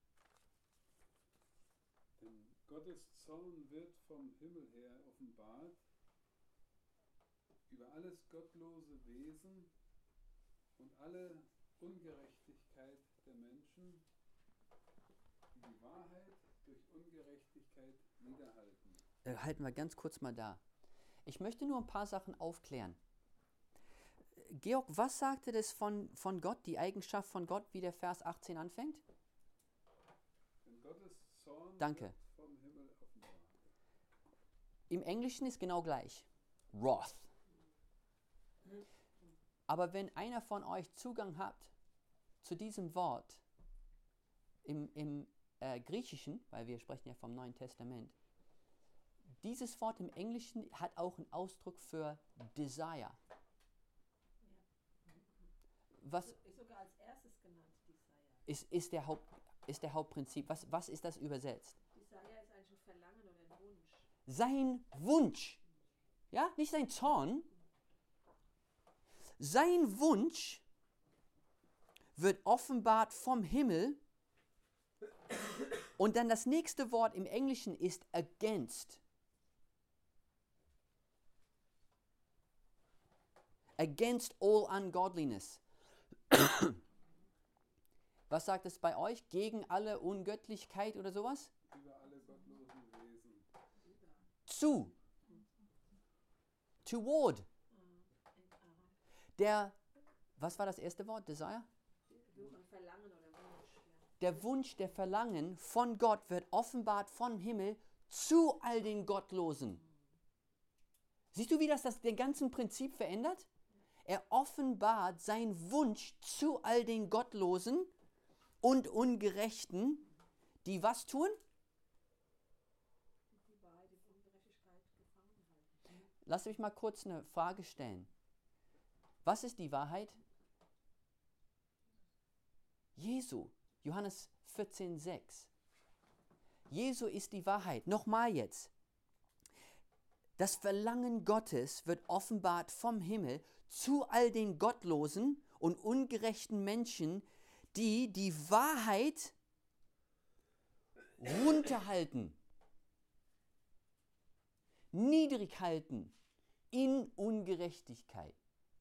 Denn Gottes Zorn wird vom Himmel her offenbart über alles gottlose Wesen und alle Ungerechtigkeit der Menschen, die die Wahrheit durch Ungerechtigkeit niederhalten. Äh, halten wir ganz kurz mal da. Ich möchte nur ein paar Sachen aufklären. Georg, was sagte das von, von Gott, die Eigenschaft von Gott, wie der Vers achtzehn anfängt? Denn Gottes Zorn Danke. wird vom Himmel offenbart. Im Englischen ist genau gleich. Wrath. Aber wenn einer von euch Zugang hat zu diesem Wort im, im äh, Griechischen, weil wir sprechen ja vom Neuen Testament, dieses Wort im Englischen hat auch einen Ausdruck für Desire. Was Ist sogar als erstes genannt, Desire. ist, ist, der, Haupt, ist der Hauptprinzip? Was, was ist das übersetzt? Desire ist eigentlich ein Verlangen oder ein Wunsch. Sein Wunsch. Ja, nicht sein Zorn. Sein Wunsch wird offenbart vom Himmel. Und dann das nächste Wort im Englischen ist against. Against all ungodliness. Was sagt es bei euch? Gegen alle Ungöttlichkeit oder sowas? Über alle gottlosen Wesen. Zu. Toward. Der, was war das erste Wort? Desire? Ein Verlangen oder Wunsch. Ja. Der Wunsch, der Verlangen von Gott wird offenbart vom Himmel zu all den Gottlosen. Siehst du, wie das, das den ganzen Prinzip verändert? Er offenbart seinen Wunsch zu all den Gottlosen und Ungerechten, die was tun? Die Wahrheit in Ungerechtigkeit gefangen halten. Lass mich mal kurz eine Frage stellen. Was ist die Wahrheit? Jesu, Johannes vierzehn sechs. Jesu ist die Wahrheit. Nochmal jetzt. Das Verlangen Gottes wird offenbart vom Himmel zu all den gottlosen und ungerechten Menschen, die die Wahrheit runterhalten, niedrig halten in Ungerechtigkeit.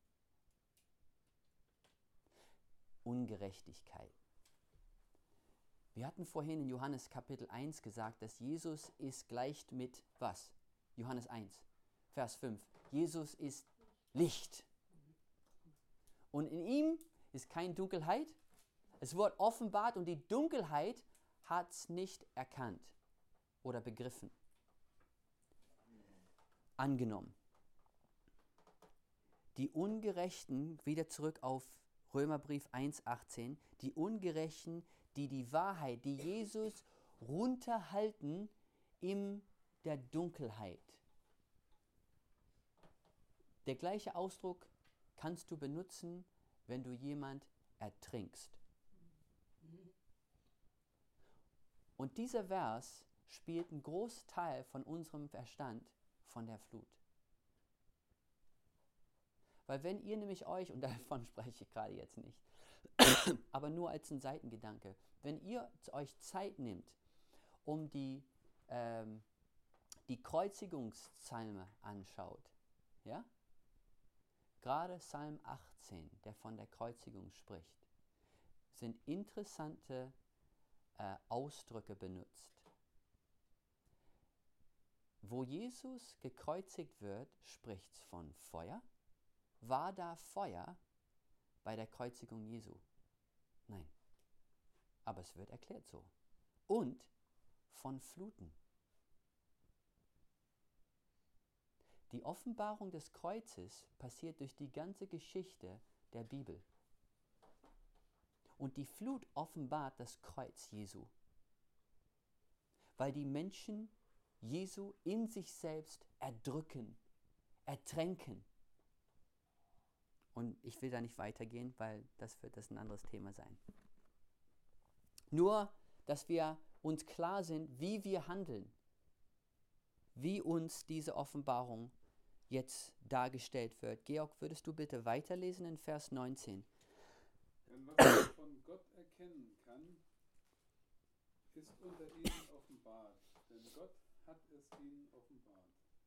Ungerechtigkeit. Wir hatten vorhin in Johannes Kapitel eins gesagt, dass Jesus ist gleich mit was? Johannes eins, Vers fünf. Jesus ist Licht. Und in ihm ist keine Dunkelheit. Es wird offenbart und die Dunkelheit hat es nicht erkannt oder begriffen. Angenommen. Die Ungerechten, wieder zurück auf Römerbrief eins achtzehn, die Ungerechten, die die Wahrheit, die Jesus runterhalten in der Dunkelheit. Der gleiche Ausdruck kannst du benutzen, wenn du jemand ertrinkst. Und dieser Vers spielt einen großen Teil von unserem Verstand von der Flut. Weil wenn ihr nämlich euch, und davon spreche ich gerade jetzt nicht, aber nur als ein Seitengedanke, wenn ihr euch Zeit nehmt, um die, ähm, die Kreuzigungspsalme anschaut, ja? Gerade Psalm achtzehn, der von der Kreuzigung spricht, sind interessante äh, Ausdrücke benutzt. Wo Jesus gekreuzigt wird, spricht es von Feuer. War da Feuer bei der Kreuzigung Jesu? Nein. Aber es wird erklärt so. Und von Fluten. Die Offenbarung des Kreuzes passiert durch die ganze Geschichte der Bibel. Und die Flut offenbart das Kreuz Jesu. Weil die Menschen Jesu in sich selbst erdrücken, ertränken. Und ich will da nicht weitergehen, weil das wird das ein anderes Thema sein. Nur, dass wir uns klar sind, wie wir handeln, wie uns diese Offenbarung jetzt dargestellt wird. Georg, würdest du bitte weiterlesen in Vers neunzehn? Denn was man von Gott erkennen kann, ist unter ihnen offenbart, denn Gott hat es ihnen offenbart.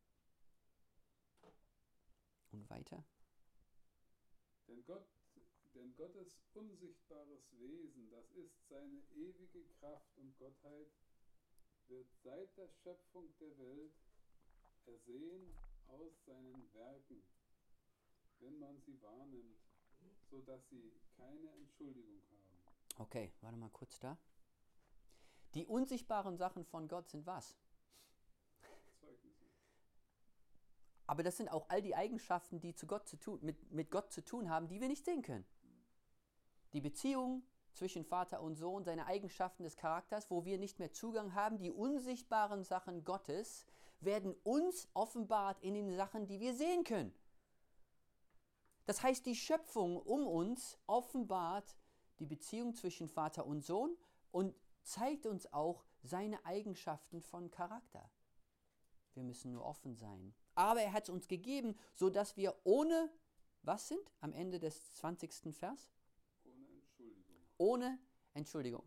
Und weiter? Denn, Gott, denn Gottes unsichtbares Wesen, das ist seine ewige Kraft und Gottheit, wird seit der Schöpfung der Welt ersehen aus seinen Werken, wenn man sie wahrnimmt, so dass sie keine Entschuldigung haben. Okay, warte mal kurz da. Die unsichtbaren Sachen von Gott sind was? Zeugnisse. Aber das sind auch all die Eigenschaften, die zu Gott zu tun, mit, mit Gott zu tun haben, die wir nicht sehen können. Die Beziehung zwischen Vater und Sohn, seine Eigenschaften des Charakters, wo wir nicht mehr Zugang haben, die unsichtbaren Sachen Gottes, werden uns offenbart in den Sachen, die wir sehen können. Das heißt, die Schöpfung um uns offenbart die Beziehung zwischen Vater und Sohn und zeigt uns auch seine Eigenschaften von Charakter. Wir müssen nur offen sein. Aber er hat es uns gegeben, sodass wir ohne, was sind am Ende des zwanzigsten Vers? Ohne Entschuldigung. Ohne Entschuldigung.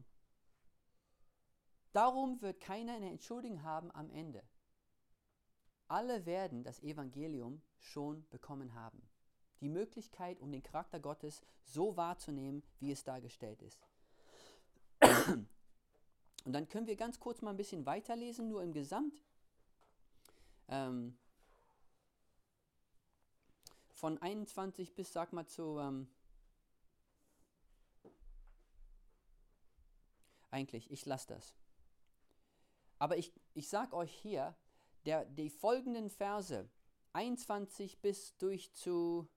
Darum wird keiner eine Entschuldigung haben am Ende. Alle werden das Evangelium schon bekommen haben. Die Möglichkeit, um den Charakter Gottes so wahrzunehmen, wie es dargestellt ist. Und dann können wir ganz kurz mal ein bisschen weiterlesen, nur im Gesamt. Ähm, von einundzwanzig bis, sag mal, zu... Ähm, eigentlich, ich lasse das. Aber ich, ich sage euch hier, der, die folgenden Verse, einundzwanzig bis durch zu...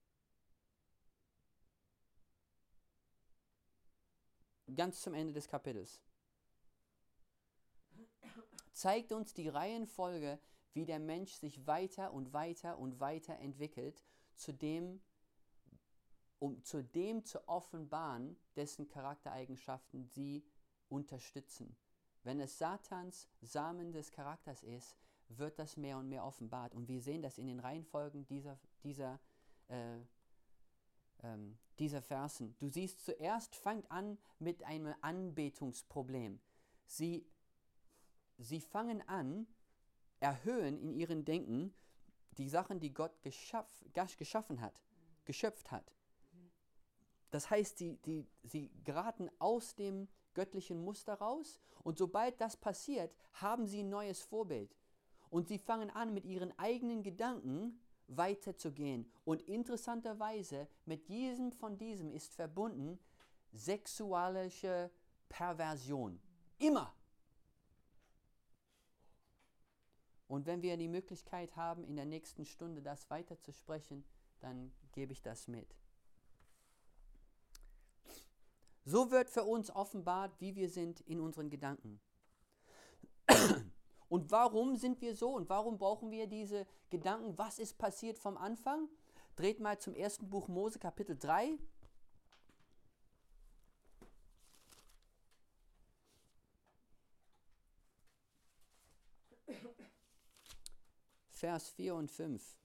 ganz zum Ende des Kapitels, zeigt uns die Reihenfolge, wie der Mensch sich weiter und weiter und weiter entwickelt, zu dem, um zu dem zu offenbaren, dessen Charaktereigenschaften sie unterstützen. Wenn es Satans Samen des Charakters ist, wird das mehr und mehr offenbart. Und wir sehen das in den Reihenfolgen dieser, dieser äh, Ähm, dieser Versen. Du siehst, zuerst fängt an mit einem Anbetungsproblem. Sie, sie fangen an, erhöhen in ihrem Denken die Sachen, die Gott geschaff, geschaffen hat, geschöpft hat. Das heißt, sie, die, sie geraten aus dem göttlichen Muster raus und sobald das passiert, haben sie ein neues Vorbild. Und sie fangen an, mit ihren eigenen Gedanken weiterzugehen. Und interessanterweise, mit diesem von diesem ist verbunden sexualische Perversion. Immer. Und wenn wir die Möglichkeit haben, in der nächsten Stunde das weiterzusprechen, dann gebe ich das mit. So wird für uns offenbart, wie wir sind in unseren Gedanken. Und warum sind wir so und warum brauchen wir diese Gedanken? Was ist passiert vom Anfang? Dreht mal zum ersten Buch Mose, Kapitel drei. Vers vier und fünf.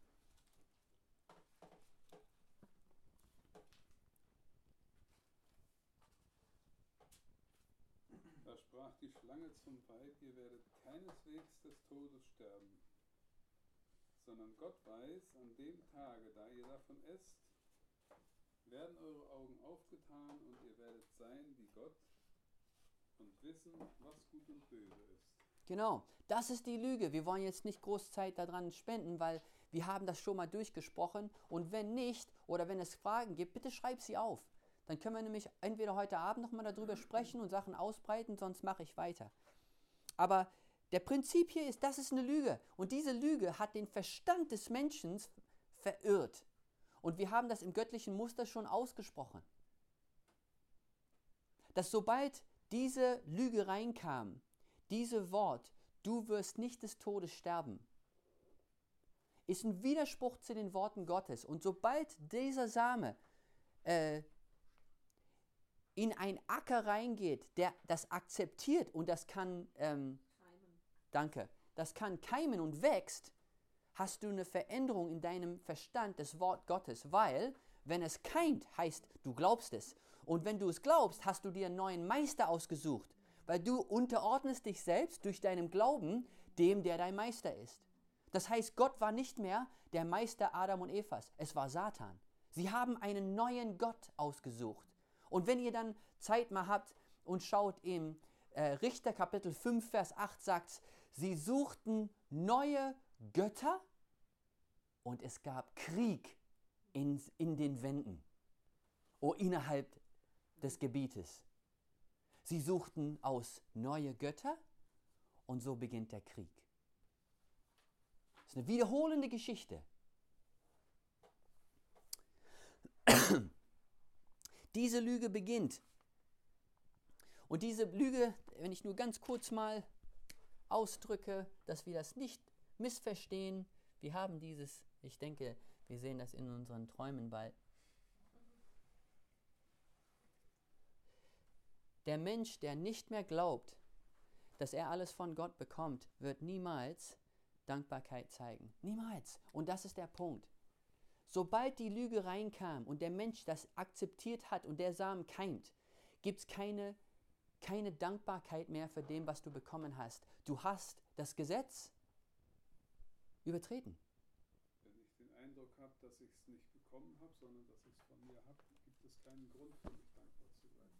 Da sprach die Schlange zum Weib, ihr werdet keineswegs des Todes sterben, sondern Gott weiß, an dem Tage, da ihr davon esst, werden eure Augen aufgetan und ihr werdet sein wie Gott und wissen, was gut und böse ist. Genau, das ist die Lüge. Wir wollen jetzt nicht groß Zeit daran spenden, weil wir haben das schon mal durchgesprochen. Und wenn nicht, oder wenn es Fragen gibt, bitte schreib sie auf. Dann können wir nämlich entweder heute Abend nochmal darüber sprechen und Sachen ausbreiten, sonst mache ich weiter. Aber Der Prinzip hier ist, das ist eine Lüge. Und diese Lüge hat den Verstand des Menschen verirrt. Und wir haben das im göttlichen Muster schon ausgesprochen. Dass sobald diese Lüge reinkam, diese Wort, du wirst nicht des Todes sterben, ist ein Widerspruch zu den Worten Gottes. Und sobald dieser Same äh, in einen Acker reingeht, der das akzeptiert und das kann, ähm, danke, das kann keimen und wächst, hast du eine Veränderung in deinem Verstand des Wort Gottes, weil, wenn es keimt, heißt, du glaubst es. Und wenn du es glaubst, hast du dir einen neuen Meister ausgesucht, weil du unterordnest dich selbst durch deinen Glauben dem, der dein Meister ist. Das heißt, Gott war nicht mehr der Meister Adam und Evas, es war Satan. Sie haben einen neuen Gott ausgesucht. Und wenn ihr dann Zeit mal habt und schaut im äh, Richter Kapitel fünf, Vers acht, sagt, sie suchten neue Götter und es gab Krieg in, in den Wänden oder innerhalb des Gebietes. Sie suchten aus neue Götter und so beginnt der Krieg. Das ist eine wiederholende Geschichte. Diese Lüge beginnt. Und diese Lüge, wenn ich nur ganz kurz mal ausdrücke, dass wir das nicht missverstehen, wir haben dieses, ich denke, wir sehen das in unseren Träumen bald. Der Mensch, der nicht mehr glaubt, dass er alles von Gott bekommt, wird niemals Dankbarkeit zeigen. Niemals. Und das ist der Punkt. Sobald die Lüge reinkam und der Mensch das akzeptiert hat und der Samen keimt, gibt es keine, keine Dankbarkeit mehr für dem, was du bekommen hast. Du hast das Gesetz übertreten. Wenn ich den Eindruck habe, dass ich es nicht bekommen habe, sondern dass ich es von mir habe, gibt es keinen Grund für mich dankbar zu sein.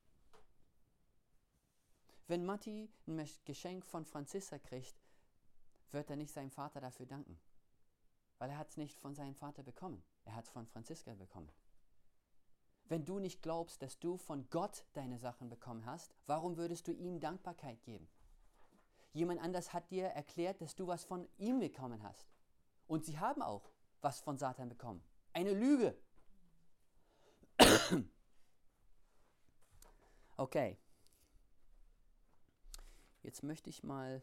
Wenn Matti ein Geschenk von Franziska kriegt, wird er nicht seinem Vater dafür danken. Weil er hat es nicht von seinem Vater bekommen. Er hat es von Franziska bekommen. Wenn du nicht glaubst, dass du von Gott deine Sachen bekommen hast, warum würdest du ihm Dankbarkeit geben? Jemand anders hat dir erklärt, dass du was von ihm bekommen hast. Und sie haben auch was von Satan bekommen. Eine Lüge. Okay. Jetzt möchte ich mal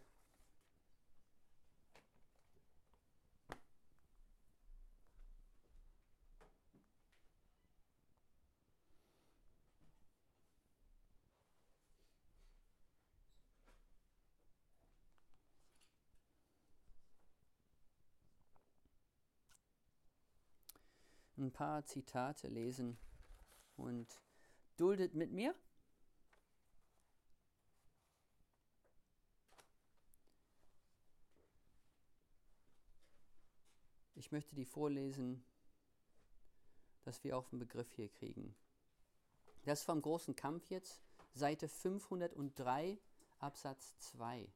ein paar Zitate lesen und duldet mit mir. Ich möchte die vorlesen, dass wir auch einen Begriff hier kriegen. Das ist vom großen Kampf jetzt, Seite fünfhundertdrei, Absatz zwei.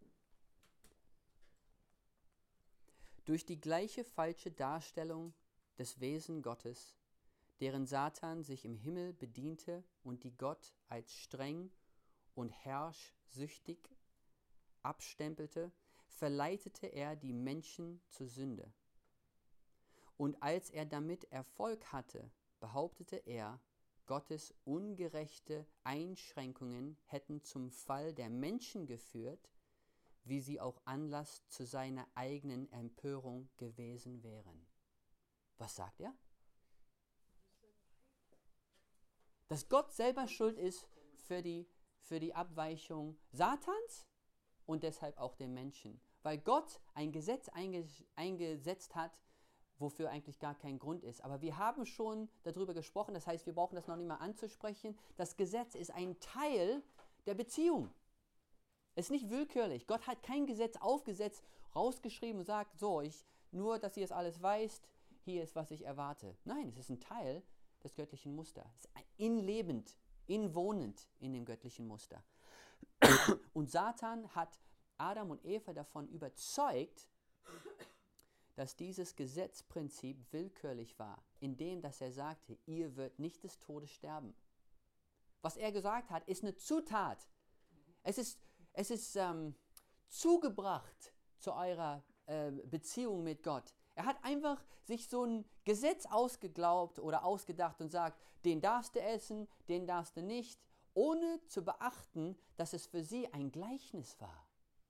Durch die gleiche falsche Darstellung des Wesen Gottes, deren Satan sich im Himmel bediente und die Gott als streng und herrschsüchtig abstempelte, verleitete er die Menschen zur Sünde. Und als er damit Erfolg hatte, behauptete er, Gottes ungerechte Einschränkungen hätten zum Fall der Menschen geführt, wie sie auch Anlass zu seiner eigenen Empörung gewesen wären. Was sagt er? Dass Gott selber schuld ist für die, für die Abweichung Satans und deshalb auch der Menschen. Weil Gott ein Gesetz einge, eingesetzt hat, wofür eigentlich gar kein Grund ist. Aber wir haben schon darüber gesprochen, das heißt, wir brauchen das noch nicht mal anzusprechen. Das Gesetz ist ein Teil der Beziehung. Es ist nicht willkürlich. Gott hat kein Gesetz aufgesetzt, rausgeschrieben und sagt, so, ich, nur, dass ihr es alles weißt, hier ist, was ich erwarte. Nein, es ist ein Teil des göttlichen Musters. Es ist inlebend, inwohnend in dem göttlichen Muster. Und Satan hat Adam und Eva davon überzeugt, dass dieses Gesetzprinzip willkürlich war, indem dass er sagte, ihr werdet nicht des Todes sterben. Was er gesagt hat, ist eine Zutat. Es ist, es ist ähm, zugebracht zu eurer äh, Beziehung mit Gott. Er hat einfach sich so ein Gesetz ausgeglaubt oder ausgedacht und sagt, den darfst du essen, den darfst du nicht, ohne zu beachten, dass es für sie ein Gleichnis war.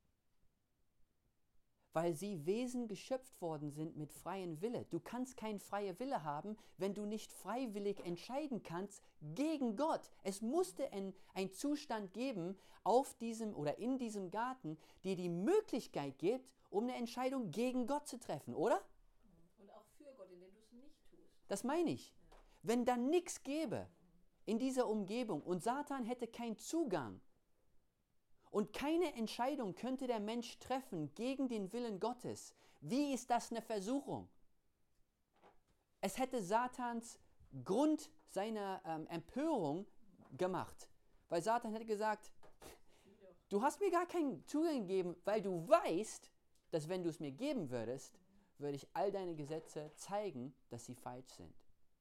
Weil sie Wesen geschöpft worden sind mit freiem Wille. Du kannst keinen freien Wille haben, wenn du nicht freiwillig entscheiden kannst gegen Gott. Es musste ein, ein Zustand geben auf diesem oder in diesem Garten, die die Möglichkeit gibt, um eine Entscheidung gegen Gott zu treffen, oder? Und auch für Gott, indem du es nicht tust. Das meine ich. Wenn dann nichts gäbe in dieser Umgebung und Satan hätte keinen Zugang und keine Entscheidung könnte der Mensch treffen gegen den Willen Gottes, wie ist das eine Versuchung? Es hätte Satans Grund seiner ähm, Empörung gemacht, weil Satan hätte gesagt, du hast mir gar keinen Zugang gegeben, weil du weißt, dass wenn du es mir geben würdest, würde ich all deine Gesetze zeigen, dass sie falsch sind.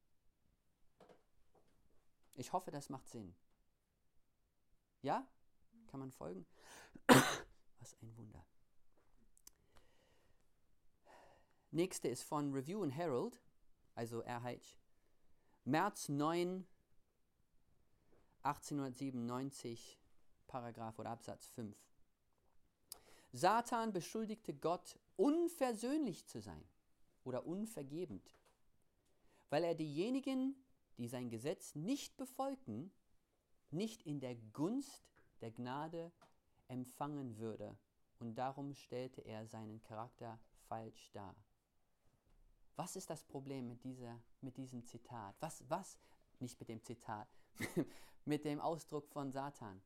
Ich hoffe, das macht Sinn. Ja? Kann man folgen? Was ein Wunder. Nächste ist von Review and Herald, also R H. März neunten achtzehnhundertsiebenundneunzig, Paragraph oder Absatz fünf. Satan beschuldigte Gott, unversöhnlich zu sein oder unvergebend, weil er diejenigen, die sein Gesetz nicht befolgten, nicht in der Gunst der Gnade empfangen würde. Und darum stellte er seinen Charakter falsch dar. Was ist das Problem mit, dieser, mit diesem Zitat? Was, was, nicht mit dem Zitat, mit dem Ausdruck von Satan?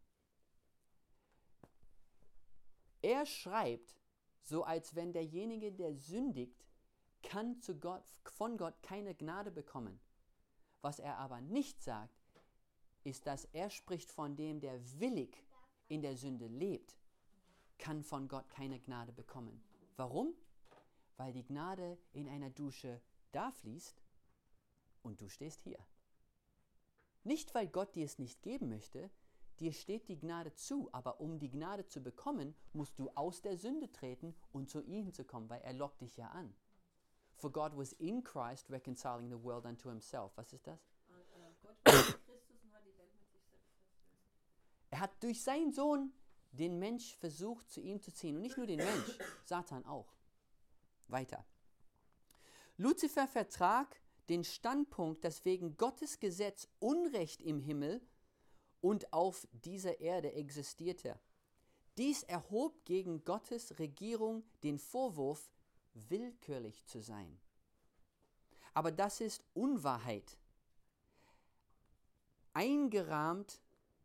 Er schreibt, so als wenn derjenige, der sündigt, kann zu Gott, von Gott keine Gnade bekommen. Was er aber nicht sagt, ist, dass er spricht von dem, der willig in der Sünde lebt, kann von Gott keine Gnade bekommen. Warum? Weil die Gnade in einer Dusche da fließt und du stehst hier. Nicht, weil Gott dir es nicht geben möchte, dir steht die Gnade zu, aber um die Gnade zu bekommen, musst du aus der Sünde treten und zu ihm zu kommen, weil er lockt dich ja an. For God was in Christ reconciling the world unto himself. Was ist das? Gott war in Christus und hat die Welt mit sich selbst versöhnt. Er hat durch seinen Sohn den Mensch versucht, zu ihm zu ziehen. Und nicht nur den Mensch, Satan auch. Weiter. Luzifer vertrat den Standpunkt, dass wegen Gottes Gesetz Unrecht im Himmel und auf dieser Erde existierte. Dies erhob gegen Gottes Regierung den Vorwurf, willkürlich zu sein. Aber das ist Unwahrheit. Eingerahmt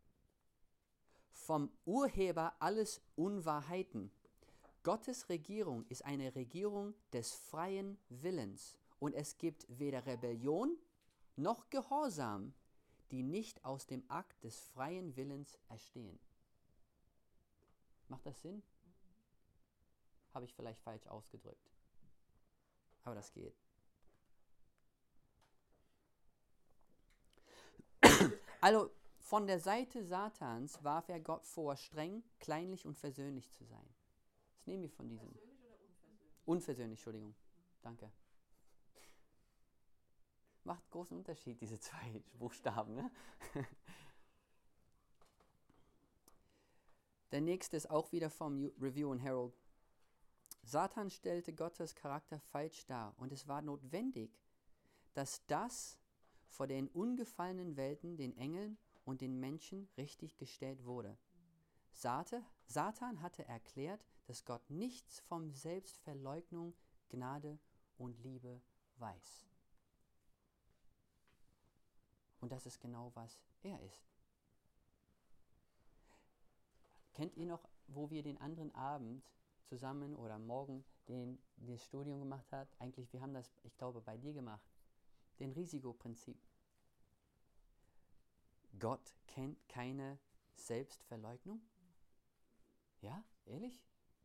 vom Urheber alles Unwahrheiten. Gottes Regierung ist eine Regierung des freien Willens und es gibt weder Rebellion noch Gehorsam, die nicht aus dem Akt des freien Willens erstehen. Macht das Sinn? Habe ich vielleicht falsch ausgedrückt. Aber das geht. Also von der Seite Satans warf er Gott vor, streng, kleinlich und versöhnlich zu sein. Das nehmen wir von diesem. Versöhnlich oder unversöhnlich? Unversöhnlich, Entschuldigung. Danke. Macht großen Unterschied, diese zwei Buchstaben. Ne? Der nächste ist auch wieder vom Review and Herald. Satan stellte Gottes Charakter falsch dar und es war notwendig, dass das vor den ungefallenen Welten, den Engeln und den Menschen richtig gestellt wurde. Satan hatte erklärt, dass Gott nichts von Selbstverleugnung, Gnade und Liebe weiß. Und das ist genau, was er ist. Kennt ihr noch, wo wir den anderen Abend zusammen oder morgen den, das Studium gemacht haben? Eigentlich, wir haben das, ich glaube, bei dir gemacht. Den Risikoprinzip. Gott kennt keine Selbstverleugnung? Ja, ehrlich?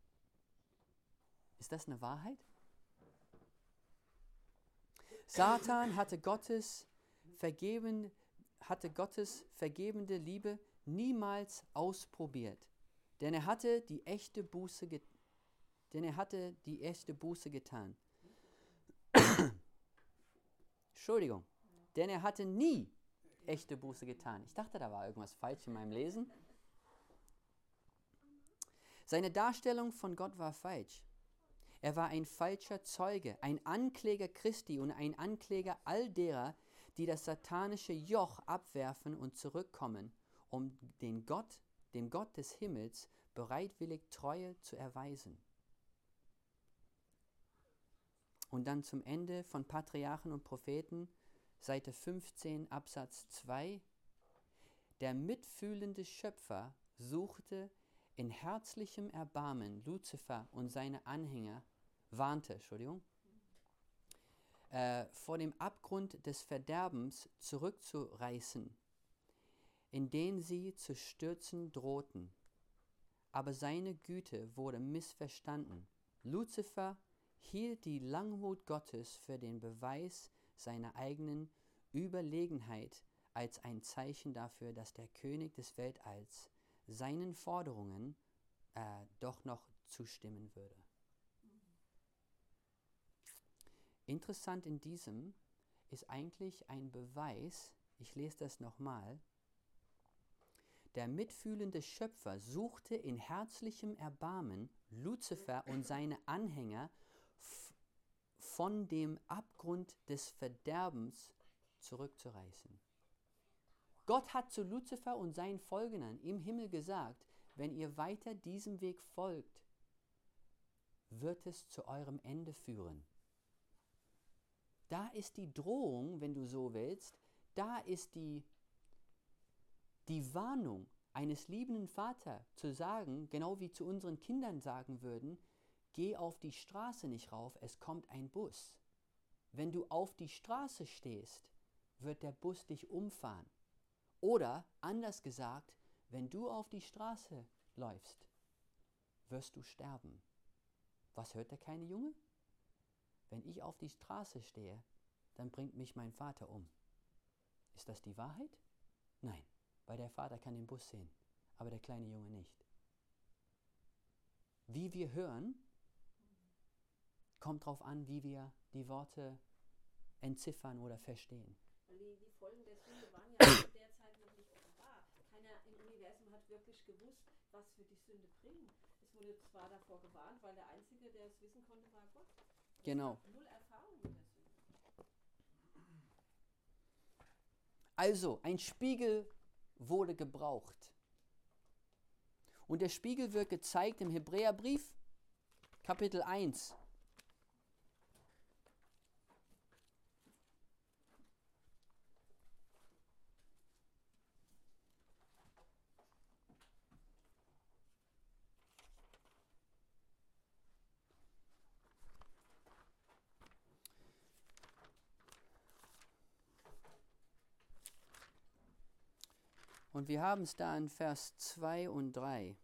Ist das eine Wahrheit? Satan hatte Gottes vergeben, hatte Gottes vergebende Liebe niemals ausprobiert. denn er hatte die echte Buße, ge- denn er hatte die echte Buße getan. Entschuldigung, denn er hatte nie echte Buße getan. Ich dachte, da war irgendwas falsch in meinem Lesen. Seine Darstellung von Gott war falsch. Er war ein falscher Zeuge, ein Ankläger Christi und ein Ankläger all derer, die das satanische Joch abwerfen und zurückkommen, um den Gott, dem Gott des Himmels bereitwillig Treue zu erweisen. Und dann zum Ende von Patriarchen und Propheten, Seite fünfzehn, Absatz zwei. Der mitfühlende Schöpfer suchte in herzlichem Erbarmen Luzifer und seine Anhänger, warnte, Entschuldigung, äh, vor dem Abgrund des Verderbens zurückzureißen, in den sie zu stürzen drohten. Aber seine Güte wurde missverstanden. Luzifer hielt die Langmut Gottes für den Beweis seiner eigenen Überlegenheit als ein Zeichen dafür, dass der König des Weltalls seinen Forderungen äh, doch noch zustimmen würde. Interessant in diesem ist eigentlich ein Beweis, ich lese das nochmal, der mitfühlende Schöpfer suchte in herzlichem Erbarmen Luzifer und seine Anhänger f- von dem Abgrund des Verderbens zurückzureißen. Gott hat zu Luzifer und seinen Folgern im Himmel gesagt, wenn ihr weiter diesem Weg folgt, wird es zu eurem Ende führen. Da ist die Drohung, wenn du so willst, da ist die, die Warnung eines liebenden Vaters zu sagen, genau wie zu unseren Kindern sagen würden, geh auf die Straße nicht rauf, es kommt ein Bus. Wenn du auf die Straße stehst, wird der Bus dich umfahren. Oder, anders gesagt, wenn du auf die Straße läufst, wirst du sterben. Was hört der kleine Junge? Wenn ich auf die Straße stehe, dann bringt mich mein Vater um. Ist das die Wahrheit? Nein, weil der Vater kann den Bus sehen, aber der kleine Junge nicht. Wie wir hören, kommt darauf an, wie wir die Worte entziffern oder verstehen. Die, die Folgen der Sünde waren ja zu der Zeit noch nicht offenbar. Keiner im Universum hat wirklich gewusst, was für die Sünde bringt. Es wurde zwar davor gewarnt, weil der Einzige, der es wissen konnte, war Gott. Es Genau. gab null Erfahrung mit der Sünde. Also, ein Spiegel wurde gebraucht. Und der Spiegel wird gezeigt im Hebräerbrief, Kapitel eins. Und wir haben es da in Vers zwei und drei.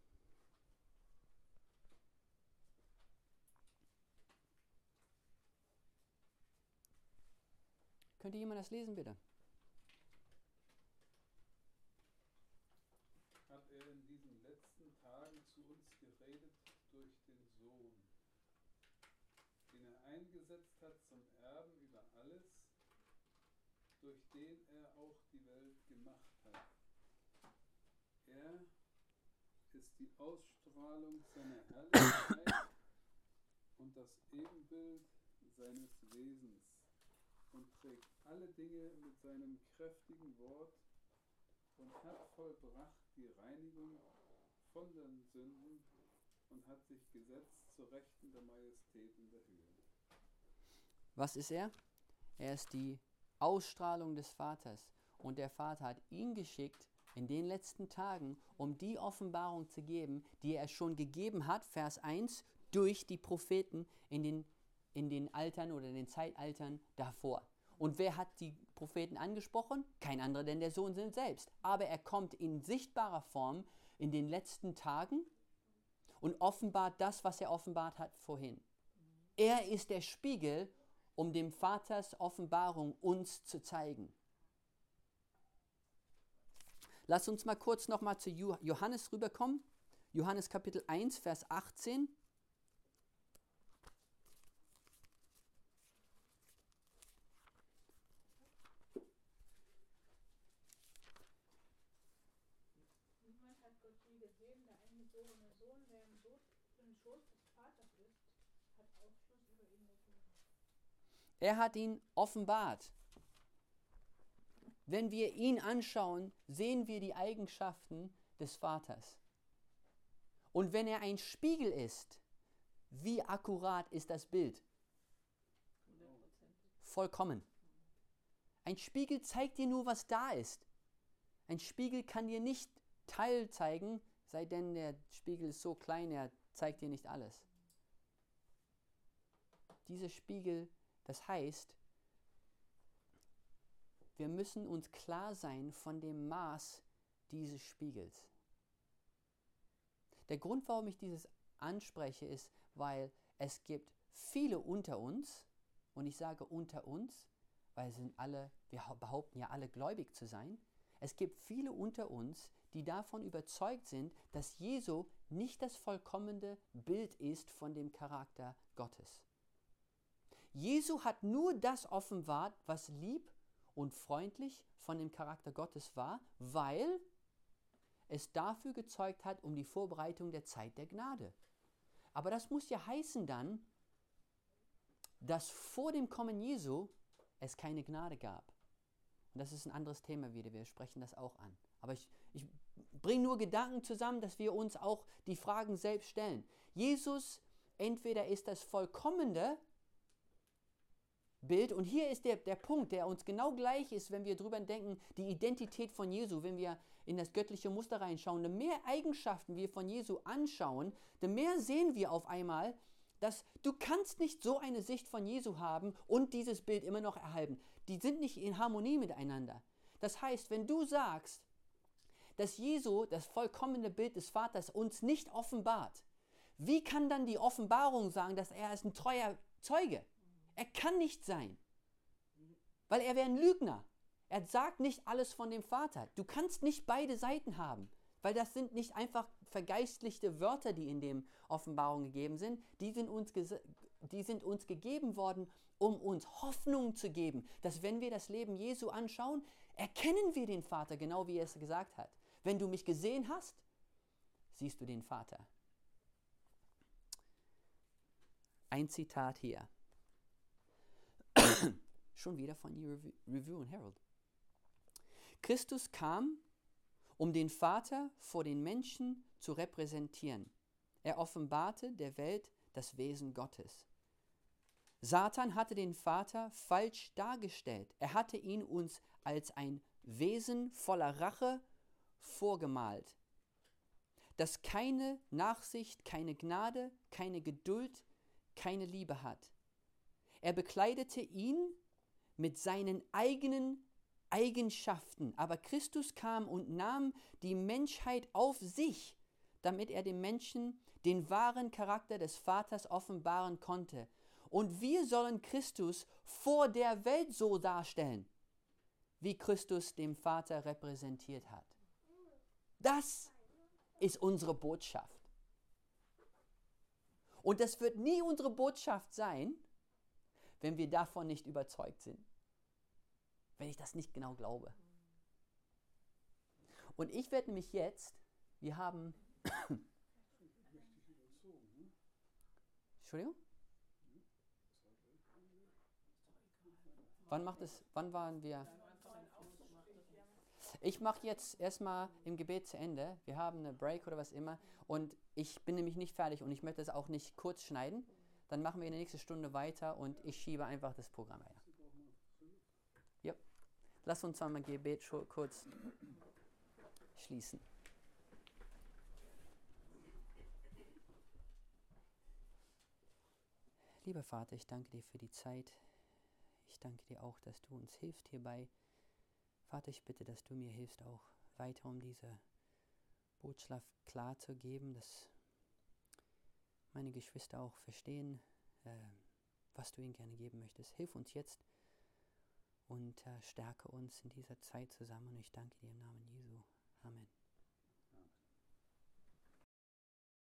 Könnte jemand das lesen, bitte? Hat er in diesen letzten Tagen zu uns geredet durch den Sohn, den er eingesetzt hat zum Erben über alles, durch den er auch die Welt gemacht hat. Er ist die Ausstrahlung seiner Herrlichkeit und das Ebenbild seines Wesens und trägt alle Dinge mit seinem kräftigen Wort und hat vollbracht die Reinigung von den Sünden und hat sich gesetzt zur Rechten der Majestät in der Höhe. Was ist er? Er ist die Ausstrahlung des Vaters. Und der Vater hat ihn geschickt in den letzten Tagen, um die Offenbarung zu geben, die er schon gegeben hat, Vers eins, durch die Propheten in den, in den Altern oder in den Zeitaltern davor. Und wer hat die Propheten angesprochen? Kein anderer denn der Sohn selbst. Aber er kommt in sichtbarer Form in den letzten Tagen und offenbart das, was er offenbart hat vorhin. Er ist der Spiegel, um dem Vaters Offenbarung uns zu zeigen. Lass uns mal kurz nochmal zu Johannes rüberkommen. Johannes Kapitel eins, Vers achtzehn. Niemand hat Gott je gesehen, der eingeborene Sohn, der im Sohn- im Schoß des Vaters ist, hat Aufschluss über ihn gegeben. Er hat ihn offenbart. Wenn wir ihn anschauen, sehen wir die Eigenschaften des Vaters. Und wenn er ein Spiegel ist, wie akkurat ist das Bild? Vollkommen. Ein Spiegel zeigt dir nur, was da ist. Ein Spiegel kann dir nicht Teil zeigen, sei denn der Spiegel ist so klein, er zeigt dir nicht alles. Dieser Spiegel, das heißt, wir müssen uns klar sein von dem Maß dieses Spiegels. Der Grund, warum ich dieses anspreche, ist, weil es gibt viele unter uns, und ich sage unter uns, weil sind alle, wir behaupten ja alle gläubig zu sein. Es gibt viele unter uns, die davon überzeugt sind, dass Jesu nicht das vollkommene Bild ist von dem Charakter Gottes. Jesu hat nur das offenbart, was lieb und freundlich von dem Charakter Gottes war, weil es dafür gezeugt hat, um die Vorbereitung der Zeit der Gnade. Aber das muss ja heißen dann, dass vor dem Kommen Jesu es keine Gnade gab. Und das ist ein anderes Thema wieder, wir sprechen das auch an. Aber ich, ich bringe nur Gedanken zusammen, dass wir uns auch die Fragen selbst stellen. Jesus, entweder ist das vollkommene Bild, und hier ist der, der Punkt, der uns genau gleich ist, wenn wir drüber denken, die Identität von Jesu, wenn wir in das göttliche Muster reinschauen, je mehr Eigenschaften wir von Jesu anschauen, desto mehr sehen wir auf einmal, dass du kannst nicht so eine Sicht von Jesu haben und dieses Bild immer noch erhalten. Die sind nicht in Harmonie miteinander. Das heißt, wenn du sagst, dass Jesu, das vollkommene Bild des Vaters, uns nicht offenbart, wie kann dann die Offenbarung sagen, dass er ist ein treuer Zeuge? Er kann nicht sein, weil er wäre ein Lügner. Er sagt nicht alles von dem Vater. Du kannst nicht beide Seiten haben, weil das sind nicht einfach vergeistlichte Wörter, die in den Offenbarungen gegeben sind. Die sind uns, die sind uns gegeben worden, um uns Hoffnung zu geben, dass wenn wir das Leben Jesu anschauen, erkennen wir den Vater, genau wie er es gesagt hat. Wenn du mich gesehen hast, siehst du den Vater. Ein Zitat hier. Schon wieder von Review, Review und Herald. Christus kam, um den Vater vor den Menschen zu repräsentieren. Er offenbarte der Welt das Wesen Gottes. Satan hatte den Vater falsch dargestellt. Er hatte ihn uns als ein Wesen voller Rache vorgemalt, das keine Nachsicht, keine Gnade, keine Geduld, keine Liebe hat. Er bekleidete ihn mit seinen eigenen Eigenschaften, aber Christus kam und nahm die Menschheit auf sich, damit er dem Menschen den wahren Charakter des Vaters offenbaren konnte. Und wir sollen Christus vor der Welt so darstellen, wie Christus dem Vater repräsentiert hat. Das ist unsere Botschaft. Und das wird nie unsere Botschaft sein, wenn wir davon nicht überzeugt sind. Wenn ich das nicht genau glaube. Und ich werde nämlich jetzt, wir haben... Entschuldigung? Wann macht es, wann waren wir? Ich mache jetzt erstmal im Gebet zu Ende. Wir haben eine Break oder was immer. Und ich bin nämlich nicht fertig und ich möchte es auch nicht kurz schneiden. Dann machen wir in der nächsten Stunde weiter und ich schiebe einfach das Programm her. Ja. Lass uns einmal Gebet kurz schließen. Lieber Vater, ich danke dir für die Zeit. Ich danke dir auch, dass du uns hilfst hierbei. Vater, ich bitte, dass du mir hilfst, auch weiter um diese Botschaft klar zu geben, dass meine Geschwister auch verstehen, äh, was du ihnen gerne geben möchtest. Hilf uns jetzt und äh, stärke uns in dieser Zeit zusammen. Und ich danke dir im Namen Jesu. Amen.